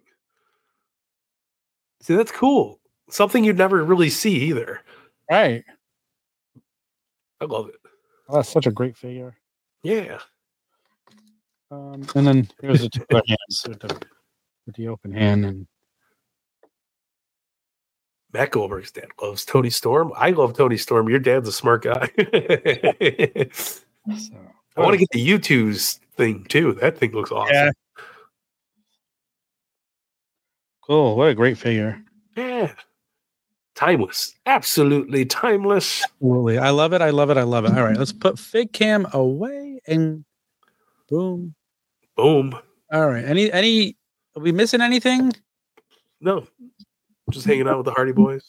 Speaker 2: See, that's cool. Something you'd never really see either.
Speaker 1: Right.
Speaker 2: I love it.
Speaker 1: Oh, that's such a great figure.
Speaker 2: Yeah.
Speaker 1: And then here's the two other hands with the open hand. And
Speaker 2: Matt Goldberg's dad loves Tony Storm. I love Tony Storm. Your dad's a smart guy. I want to get the U2's thing too. That thing looks awesome. Yeah.
Speaker 1: Cool. What a great figure.
Speaker 2: Yeah. Timeless. Absolutely timeless.
Speaker 1: Absolutely. I love it. I love it. I love it. All right. Let's put Fig Cam away and boom.
Speaker 2: Boom.
Speaker 1: All right. Any are we missing anything?
Speaker 2: No. Just hanging out with the Hardy Boys.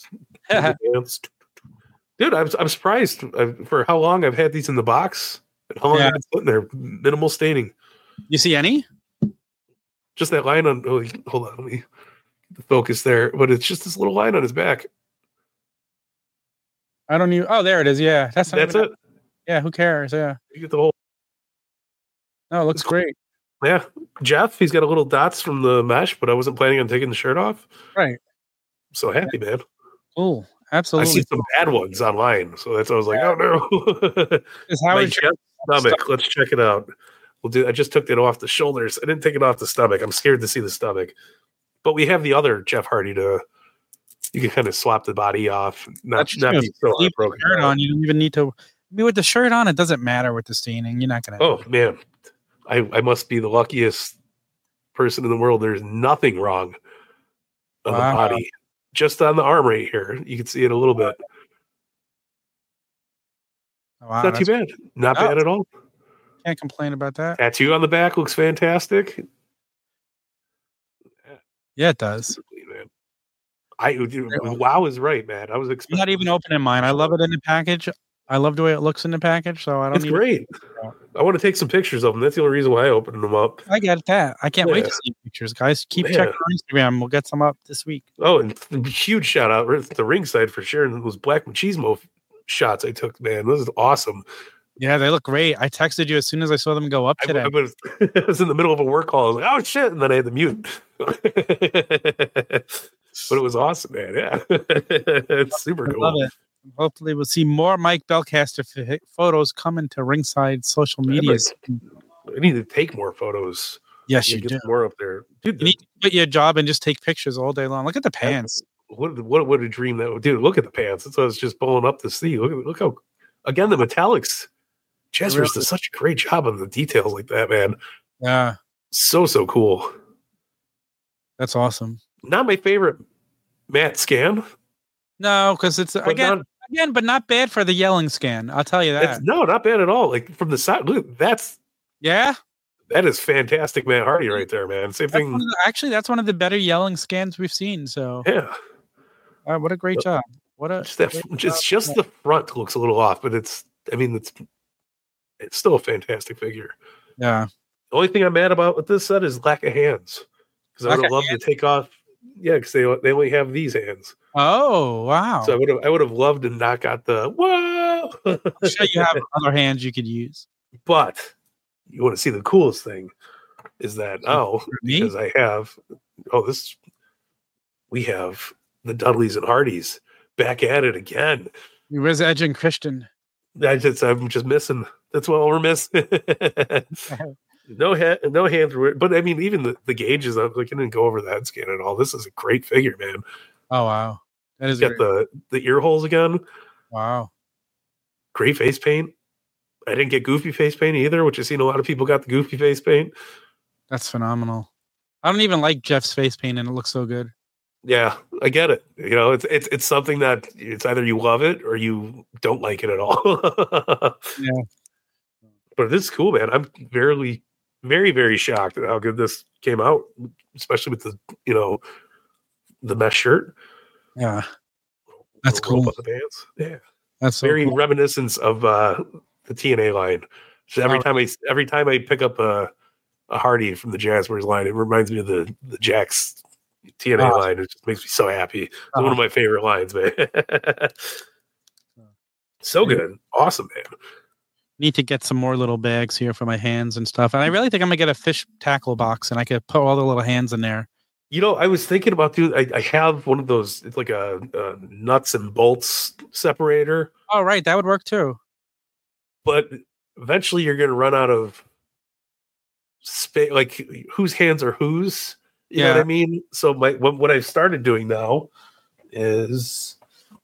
Speaker 2: Dude, I'm surprised for how long I've had these in the box and how long I've been sitting there. Minimal staining.
Speaker 1: You see any?
Speaker 2: Just that line on. Oh, hold on. Let me focus there. But it's just this little line on his back.
Speaker 1: I don't even. Oh, there it is. Yeah, that's
Speaker 2: it.
Speaker 1: Yeah, who cares? Yeah,
Speaker 2: you get the whole.
Speaker 1: No, it looks great.
Speaker 2: Yeah, Jeff, he's got a little dots from the mesh, but I wasn't planning on taking the shirt off.
Speaker 1: Right.
Speaker 2: I'm so happy, man.
Speaker 1: Cool. Absolutely.
Speaker 2: I see some bad ones online, so that's why I was like, oh no. My chest, stomach. Let's check it out. I just took it off the shoulders. I didn't take it off the stomach. I'm scared to see the stomach. But we have the other Jeff Hardy you can kind of swap the body off. Not be so broken.
Speaker 1: Shirt on. You don't even need to. I mean, with the shirt on, it doesn't matter with the staining. You're not gonna.
Speaker 2: Oh man, I must be the luckiest person in the world. There's nothing wrong on the body. Just on the arm right here, you can see it a little bit.
Speaker 1: Wow,
Speaker 2: it's not too bad. Not bad at all.
Speaker 1: Can't complain about that.
Speaker 2: Tattoo on the back looks fantastic.
Speaker 1: Yeah, it does.
Speaker 2: Man. Wow is right, man. I was
Speaker 1: I'm
Speaker 2: expecting.
Speaker 1: not even opening mine. I love it in the package. I love the way it looks in the package, so I don't
Speaker 2: It's
Speaker 1: even.
Speaker 2: great. I want to take some pictures of them. That's the only reason why I opened them up.
Speaker 1: I get that. I can't wait
Speaker 2: Yeah.
Speaker 1: to see pictures, guys. Keep
Speaker 2: Yeah.
Speaker 1: checking our Instagram. We'll get some up this week.
Speaker 2: Oh, and huge shout out to the ringside for sharing those Black Machismo shots I took, man. This is awesome.
Speaker 1: Yeah, they look great. I texted you as soon as I saw them go up today.
Speaker 2: I was in the middle of a work call. I was like, oh shit, and then I had to mute. But it was awesome, man. Yeah. It's super cool.
Speaker 1: Love it. Hopefully we'll see more Mike Belcaster photos coming to Ringside social media.
Speaker 2: I need to take more photos.
Speaker 1: Yes, you
Speaker 2: get
Speaker 1: do.
Speaker 2: More up there. Dude,
Speaker 1: you need to quit your job and just take pictures all day long. Look at the pants.
Speaker 2: What a dream that would do. Look at the pants. That's what I was just pulling up to see. Look how, again, the metallics. Jaspers does such a great job on the details like that, man.
Speaker 1: Yeah.
Speaker 2: So cool.
Speaker 1: That's awesome.
Speaker 2: Not my favorite matte scan.
Speaker 1: No, because it's but not bad for the yelling scan. I'll tell you that.
Speaker 2: Not bad at all. Like from the side, look, that is fantastic, Matt Hardy right there, man. Same thing.
Speaker 1: That's one of the better yelling scans we've seen. So
Speaker 2: yeah,
Speaker 1: what a great job.
Speaker 2: Just the front looks a little off, but it's still a fantastic figure.
Speaker 1: Yeah.
Speaker 2: The only thing I'm mad about with this set is lack of hands, because I would have loved to take off. Yeah, because they only have these hands.
Speaker 1: Oh wow!
Speaker 2: So I would have loved to not got the whoa.
Speaker 1: I'm sure you have other hands you could use.
Speaker 2: But you want to see the coolest thing is that because we have the Dudleys and Hardys back at it again.
Speaker 1: Where's Edge and Christian?
Speaker 2: I'm just missing. That's what we're missing. No hands, but I mean, even the gauges. I didn't go over the head scan at all. This is a great figure, man.
Speaker 1: Oh wow, that is
Speaker 2: got the ear holes again.
Speaker 1: Wow,
Speaker 2: great face paint. I didn't get goofy face paint either, which I've seen a lot of people got the goofy face paint.
Speaker 1: That's phenomenal. I don't even like Jeff's face paint, and it looks so good.
Speaker 2: Yeah, I get it. It's something that it's either you love it or you don't like it at all.
Speaker 1: Yeah,
Speaker 2: but this is cool, man. I'm very, very shocked at how good this came out, especially with the mesh shirt.
Speaker 1: Yeah, that's cool.
Speaker 2: The pants. Yeah,
Speaker 1: that's so
Speaker 2: very
Speaker 1: cool.
Speaker 2: reminiscent of the TNA line. So every time I pick up a Hardy from the Jaspers line, it reminds me of the Jax TNA line. It just makes me so happy. It's one of my favorite lines, man. So good, awesome, man.
Speaker 1: Need to get some more little bags here for my hands and stuff. And I really think I'm gonna get a fish tackle box, and I could put all the little hands in there.
Speaker 2: I was thinking about I have one of those. It's like a nuts and bolts separator.
Speaker 1: Oh, right, that would work too.
Speaker 2: But eventually, you're going to run out of space. Like, whose hands are whose? You know what I mean? So what I've started doing now is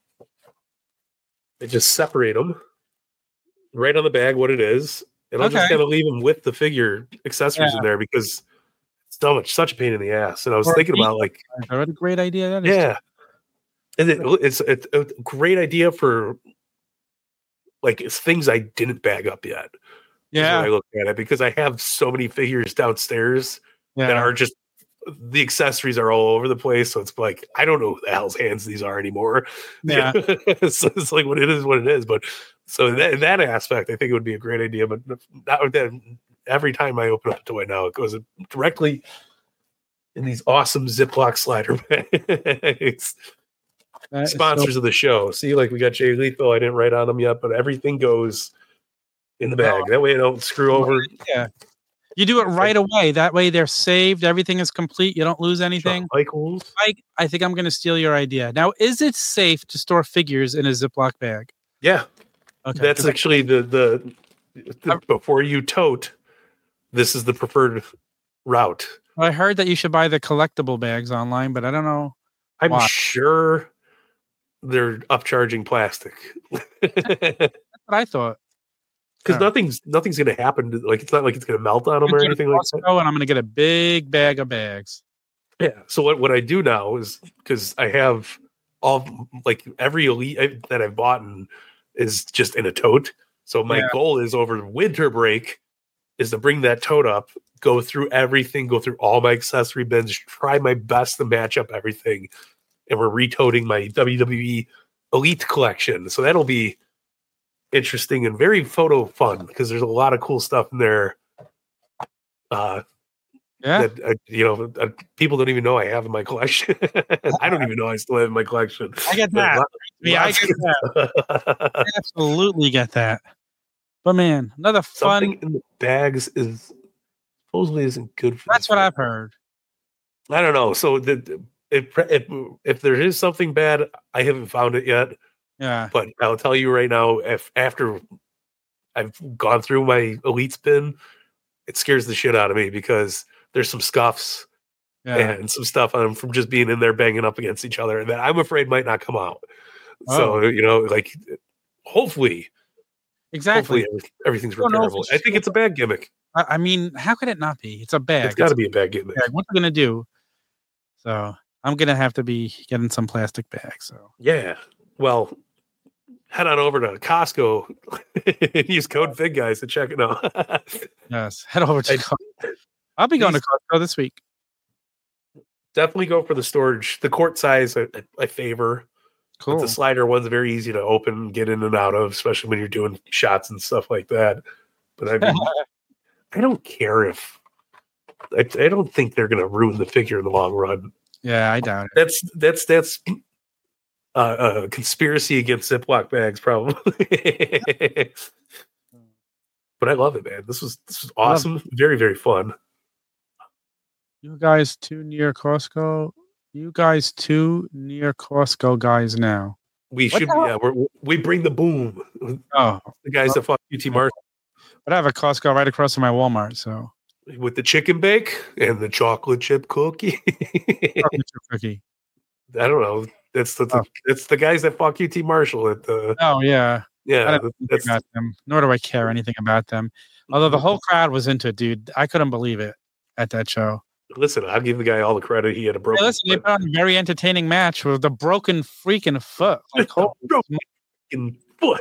Speaker 2: I just separate them. Right on the bag, what it is, and I'll just kind of leave them with the figure accessories in there because it's such a pain in the ass. And I was thinking about what
Speaker 1: a great idea that is.
Speaker 2: Yeah, and it's a great idea for it's things I didn't bag up yet.
Speaker 1: Yeah,
Speaker 2: I look at it because I have so many figures downstairs that are just the accessories are all over the place. So it's like I don't know who the hell's hands these are anymore.
Speaker 1: Yeah,
Speaker 2: so it's like what it is, but. So in that aspect, I think it would be a great idea, but not that every time I open up a toy now, it goes directly in these awesome Ziploc slider bags. Sponsors of the show. See, we got Jay Lethal. I didn't write on them yet, but everything goes in the bag. That way I don't screw over.
Speaker 1: Yeah. You do it right away. That way they're saved. Everything is complete. You don't lose anything.
Speaker 2: Mike,
Speaker 1: I think I'm going to steal your idea. Now, is it safe to store figures in a Ziploc bag?
Speaker 2: Yeah.
Speaker 1: Okay,
Speaker 2: that's actually the before you tote, this is the preferred route.
Speaker 1: I heard that you should buy the collectible bags online, but I don't know.
Speaker 2: I'm sure they're upcharging plastic.
Speaker 1: That's what I thought.
Speaker 2: Because nothing's going to happen. It's not like it's going to melt on them or anything like that.
Speaker 1: Oh, and I'm going to get a big bag of bags.
Speaker 2: Yeah. So what I do now is because I have all every Elite that I've bought is just in a tote. So my goal is over winter break is to bring that tote up, go through everything, go through all my accessory bins, try my best to match up everything and we're retoting my WWE Elite collection. So that'll be interesting and very photo fun because there's a lot of cool stuff in there. That people don't even know I have in my collection. I don't even know I still have in my collection.
Speaker 1: I get that. I get that. I absolutely get that. But man, another fun
Speaker 2: something in the bags is supposedly isn't good for.
Speaker 1: That's what I've heard.
Speaker 2: I don't know. So if there is something bad, I haven't found it yet.
Speaker 1: Yeah.
Speaker 2: But I'll tell you right now, if after I've gone through my Elite spin, it scares the shit out of me because there's some scuffs and some stuff on them from just being in there banging up against each other that I'm afraid might not come out. So, like hopefully everything's repairable. I think it's a bad gimmick.
Speaker 1: I mean, how could it not be? It's a bag.
Speaker 2: It's got to be a bad gimmick.
Speaker 1: What are you going to do? So I'm going to have to be getting some plastic bags. So
Speaker 2: yeah. Well, head on over to Costco and use code FIGGUYS to check it out.
Speaker 1: Yes. Head over to Costco. I'll be going to Costco this week.
Speaker 2: Definitely go for the storage. The quart size I favor. Cool. But the slider one's very easy to open, get in and out of, especially when you're doing shots and stuff like that. But I mean, I don't care if I don't think they're going to ruin the figure in the long run.
Speaker 1: Yeah, I doubt it.
Speaker 2: That's a conspiracy against Ziploc bags, probably. But I love it, man. This was awesome. Very, very fun.
Speaker 1: You guys too near Costco? You guys too near Costco guys now?
Speaker 2: We should be. Yeah, we bring the boom.
Speaker 1: Oh,
Speaker 2: the guys that fought QT Marshall.
Speaker 1: But I have a Costco right across from my Walmart, so
Speaker 2: with the chicken bake and the chocolate chip cookie.
Speaker 1: Chocolate chip cookie.
Speaker 2: I don't know. That's the guys that fought QT Marshall at the.
Speaker 1: Oh yeah.
Speaker 2: Yeah,
Speaker 1: that's about them. Nor do I care anything about them. Although the whole crowd was into it, dude. I couldn't believe it at that show.
Speaker 2: Listen, I'll give the guy all the credit. He had a broken.
Speaker 1: They put on a very entertaining match with the broken freaking foot. Like
Speaker 2: broken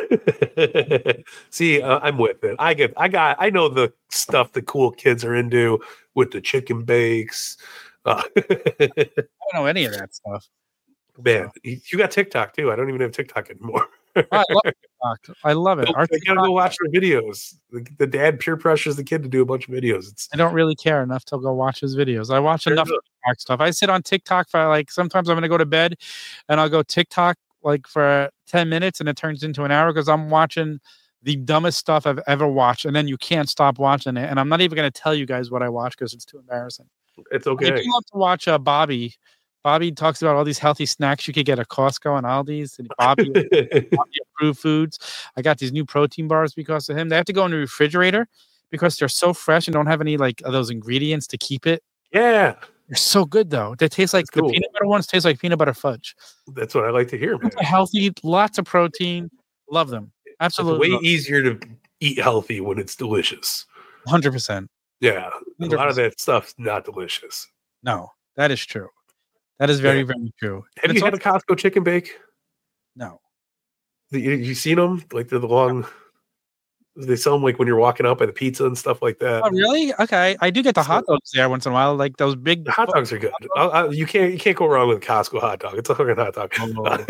Speaker 2: foot. See, I'm with it. I know the stuff the cool kids are into with the chicken bakes.
Speaker 1: I don't know any of that stuff.
Speaker 2: Man, you got TikTok too. I don't even have TikTok anymore.
Speaker 1: I love TikTok. I love it.
Speaker 2: I gotta go watch the videos. The dad peer pressures the kid to do a bunch of videos.
Speaker 1: I don't really care enough to go watch his videos. I watch enough TikTok stuff. I sit on TikTok for like sometimes I'm gonna go to bed and I'll go TikTok like for 10 minutes and it turns into an hour because I'm watching the dumbest stuff I've ever watched, and then you can't stop watching it. And I'm not even gonna tell you guys what I watch because it's too embarrassing.
Speaker 2: It's okay.
Speaker 1: I do love to watch Bobby. Bobby talks about all these healthy snacks you could get at Costco and Aldi's. And Bobby approved foods. I got these new protein bars because of him. They have to go in the refrigerator because they're so fresh and don't have any like of those ingredients to keep it.
Speaker 2: Yeah.
Speaker 1: They're so good though. They taste like the peanut butter ones taste like peanut butter fudge.
Speaker 2: That's what I like to hear, man.
Speaker 1: Healthy, lots of protein. Love them. Absolutely.
Speaker 2: It's way easier to eat healthy when it's delicious.
Speaker 1: 100%.
Speaker 2: Yeah. 100%. A lot of that stuff's not delicious.
Speaker 1: No, that is true. That is very, very true.
Speaker 2: Have you had a Costco chicken bake?
Speaker 1: No.
Speaker 2: You seen them? Like they're the long. They sell them like when you're walking out by the pizza and stuff like that.
Speaker 1: Oh, really? Okay, I do get the hot dogs there once in a while. Like those big.
Speaker 2: The hot dogs are good. You can't go wrong with a Costco hot dog. It's a fucking hot dog.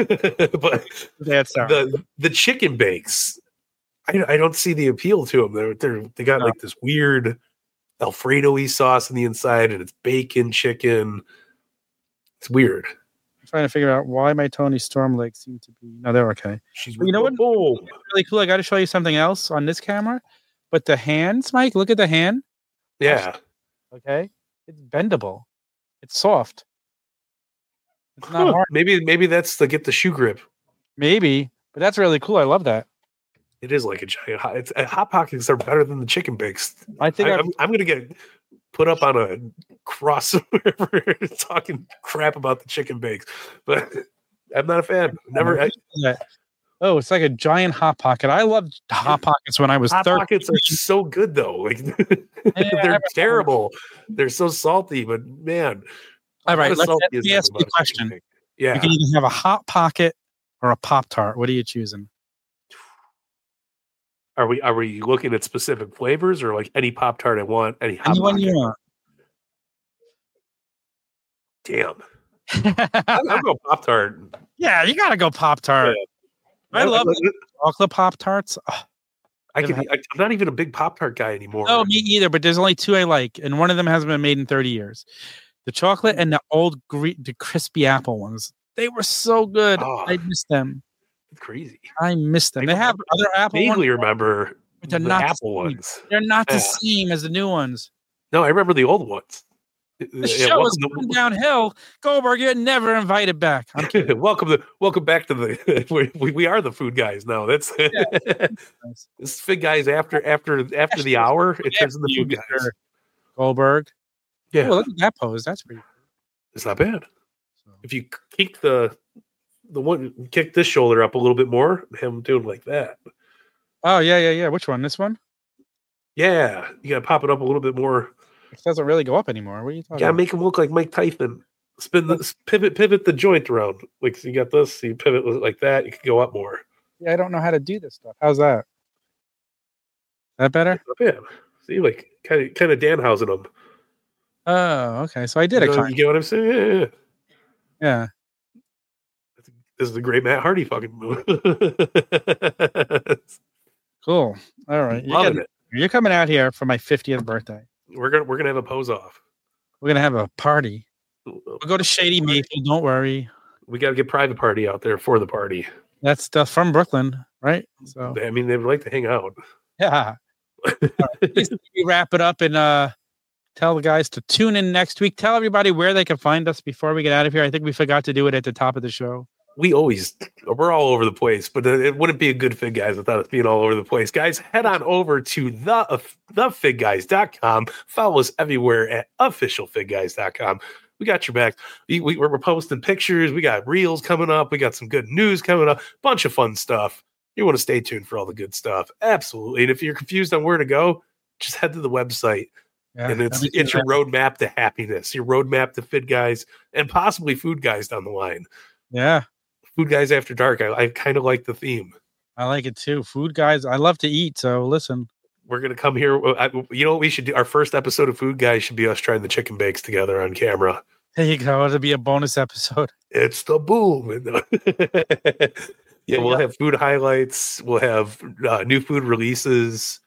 Speaker 2: But
Speaker 1: that's
Speaker 2: the chicken bakes. I don't see the appeal to them. They got like this weird Alfredo-y sauce on the inside, and it's bacon, chicken. It's weird.
Speaker 1: I'm trying to figure out why my Tony Storm legs seem to be. No, they're okay.
Speaker 2: You know what?
Speaker 1: Really cool. I got to show you something else on this camera. But the hands, Mike, look at the hand.
Speaker 2: Yeah.
Speaker 1: Okay. It's bendable. It's soft. It's not hard.
Speaker 2: Maybe that's to get the shoe grip.
Speaker 1: Maybe, but that's really cool. I love that.
Speaker 2: It is like a giant. Hot Pockets are better than the chicken bakes.
Speaker 1: I think
Speaker 2: I'm going to get put up on a cross wherever talking crap about the chicken bakes, but I'm not a fan.
Speaker 1: It's like a giant Hot Pocket. I loved Hot Pockets when I was 13.
Speaker 2: Hot Pockets are so good though. Like they're terrible. They're so salty, but man.
Speaker 1: All right, let me ask you a question.
Speaker 2: Yeah.
Speaker 1: You can either have a Hot Pocket or a Pop-Tart. What are you choosing?
Speaker 2: Are we looking at specific flavors or like any Pop-Tart I want, any Hot
Speaker 1: Anyone
Speaker 2: Pocket?
Speaker 1: you want.
Speaker 2: Damn. I'll go Pop-Tart.
Speaker 1: Yeah, you gotta go Pop-Tart. Yeah. I love chocolate Pop-Tarts. Oh,
Speaker 2: I'm not even a big Pop-Tart guy anymore.
Speaker 1: No, me either. But there's only two I like, and one of them hasn't been made in 30 years. The chocolate and the the crispy apple ones. They were so good.
Speaker 2: Oh,
Speaker 1: I miss them.
Speaker 2: It's crazy.
Speaker 1: I miss them. They have other apple ones.
Speaker 2: I remember
Speaker 1: but they're
Speaker 2: the
Speaker 1: not
Speaker 2: apple ones.
Speaker 1: They're not the same as the new ones.
Speaker 2: No, I remember the old ones.
Speaker 1: The show is going downhill. Goldberg, you're never invited back. I'm kidding.
Speaker 2: welcome back to the. We are the food guys now. That's this Fig Guys after the hour. It turns into food guys.
Speaker 1: Goldberg.
Speaker 2: Yeah,
Speaker 1: look at that pose. That's pretty.
Speaker 2: It's not bad. If you kick the one, kick this shoulder up a little bit more, have him doing like that.
Speaker 1: Oh yeah. Which one? This one?
Speaker 2: Yeah, you gotta pop it up a little bit more.
Speaker 1: It doesn't really go up anymore. What are you talking about?
Speaker 2: Make him look like Mike Tyson. Pivot the joint around. Like, so you got this, so you pivot like that, you can go up more.
Speaker 1: Yeah, I don't know how to do this stuff. How's that? That better?
Speaker 2: Yeah. See, like kind of Danhausen them.
Speaker 1: Oh, okay. So I did
Speaker 2: You get what I'm saying?
Speaker 1: Yeah.
Speaker 2: This is a great Matt Hardy fucking move.
Speaker 1: Cool. All right. You're coming out here for my 50th birthday.
Speaker 2: We're gonna have a pose off.
Speaker 1: We're gonna have a party. We'll go to Shady Maple. Don't worry.
Speaker 2: We got to get private party out there for the party.
Speaker 1: That's stuff from Brooklyn, right? So
Speaker 2: I mean, they would like to hang out.
Speaker 1: Yeah. We wrap it up and tell the guys to tune in next week. Tell everybody where they can find us before we get out of here. I think we forgot to do it at the top of the show.
Speaker 2: We're all over the place, but it wouldn't be a good Fig Guys without us being all over the place. Guys, head on over to thefigguys.com. Follow us everywhere at officialfigguys.com. We got your back. We're posting pictures. We got reels coming up. We got some good news coming up. Bunch of fun stuff. You want to stay tuned for all the good stuff. Absolutely. And if you're confused on where to go, just head to the website. Yeah, and it's your roadmap to happiness, your roadmap to Fig Guys, and possibly Food Guys down the line.
Speaker 1: Yeah.
Speaker 2: Food Guys After Dark. I kind of like the theme.
Speaker 1: I like it too. Food Guys. I love to eat. So listen.
Speaker 2: We're going to come here. You know what we should do? Our first episode of Food Guys should be us trying the chicken bakes together on camera.
Speaker 1: There you go. It'll be a bonus episode.
Speaker 2: It's the boom. Yeah, we'll have food highlights. We'll have new food releases.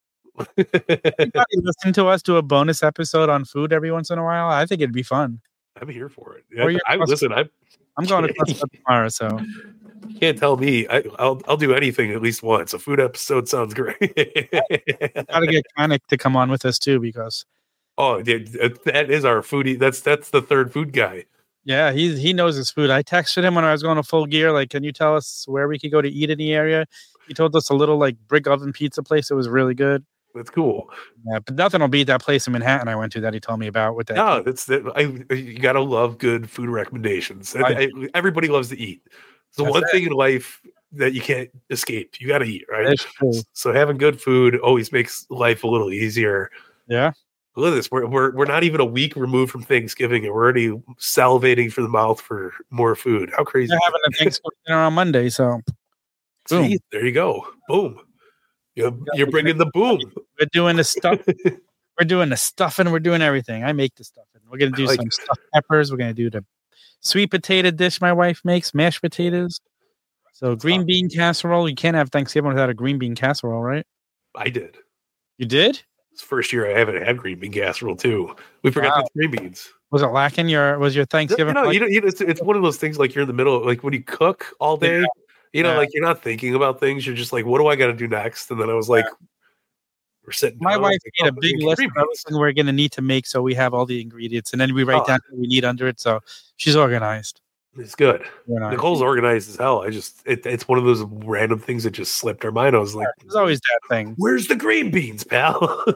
Speaker 1: Anybody listen to us do a bonus episode on food every once in a while? I think it'd be fun.
Speaker 2: I'm here for it.
Speaker 1: I'm going to Cluster tomorrow, so
Speaker 2: you can't tell me. I'll do anything at least once. A food episode sounds great.
Speaker 1: Gotta get Kanik to come on with us too, because
Speaker 2: that is our foodie. That's the third food guy.
Speaker 1: Yeah, he knows his food. I texted him when I was going to Full Gear, like, can you tell us where we could go to eat in the area? He told us a little like brick oven pizza place. It was really good.
Speaker 2: That's cool.
Speaker 1: Yeah, but nothing will beat that place in Manhattan I went to that he told me about. With that,
Speaker 2: no, you gotta love good food recommendations. Everybody loves to eat. It's the one thing in life that you can't escape. You gotta eat, right?
Speaker 1: That's true.
Speaker 2: So having good food always makes life a little easier.
Speaker 1: Yeah.
Speaker 2: Look at this. We're not even a week removed from Thanksgiving, and we're already salivating for the mouth for more food. How crazy!
Speaker 1: We're having a Thanksgiving dinner on Monday, so boom.
Speaker 2: See, there you go. Boom. You're bringing the boom.
Speaker 1: We're doing the stuff. We're doing the stuffing. We're doing everything. I make the stuffing. We're gonna do some stuffed peppers. We're gonna do the sweet potato dish my wife makes, mashed potatoes. So green bean casserole. You can't have Thanksgiving without a green bean casserole, right?
Speaker 2: I did.
Speaker 1: You did?
Speaker 2: It's the first year I haven't had green bean casserole too. We forgot the green beans.
Speaker 1: Was it lacking? Was your Thanksgiving?
Speaker 2: It's one of those things like you're in the middle, like when you cook all day. Yeah. Like you're not thinking about things. You're just like, what do I got to do next? And then I was like, we're sitting.
Speaker 1: My wife made a big list of everything we're going to need to make, so we have all the ingredients, and then we write down what we need under it. So she's organized.
Speaker 2: It's good. Nicole's organized as hell. It's one of those random things that just slipped our mind. I was like,
Speaker 1: there's always that thing.
Speaker 2: Where's the green beans, pal?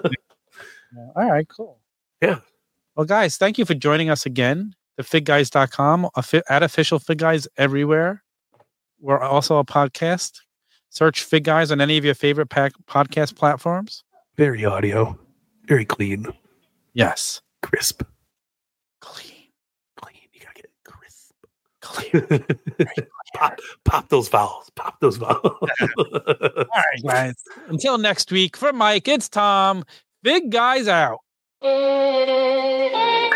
Speaker 1: All right, cool.
Speaker 2: Yeah.
Speaker 1: Well, guys, thank you for joining us again. Thefigguys.com, at Official Fig Guys everywhere. We're also a podcast. Search Fig Guys on any of your favorite podcast platforms.
Speaker 2: Very audio. Very clean.
Speaker 1: Yes.
Speaker 2: Crisp.
Speaker 1: Clean.
Speaker 2: You gotta get it crisp. Clean. Pop those vowels. All
Speaker 1: right, guys. Until next week, for Mike, it's Tom. Fig Guys out.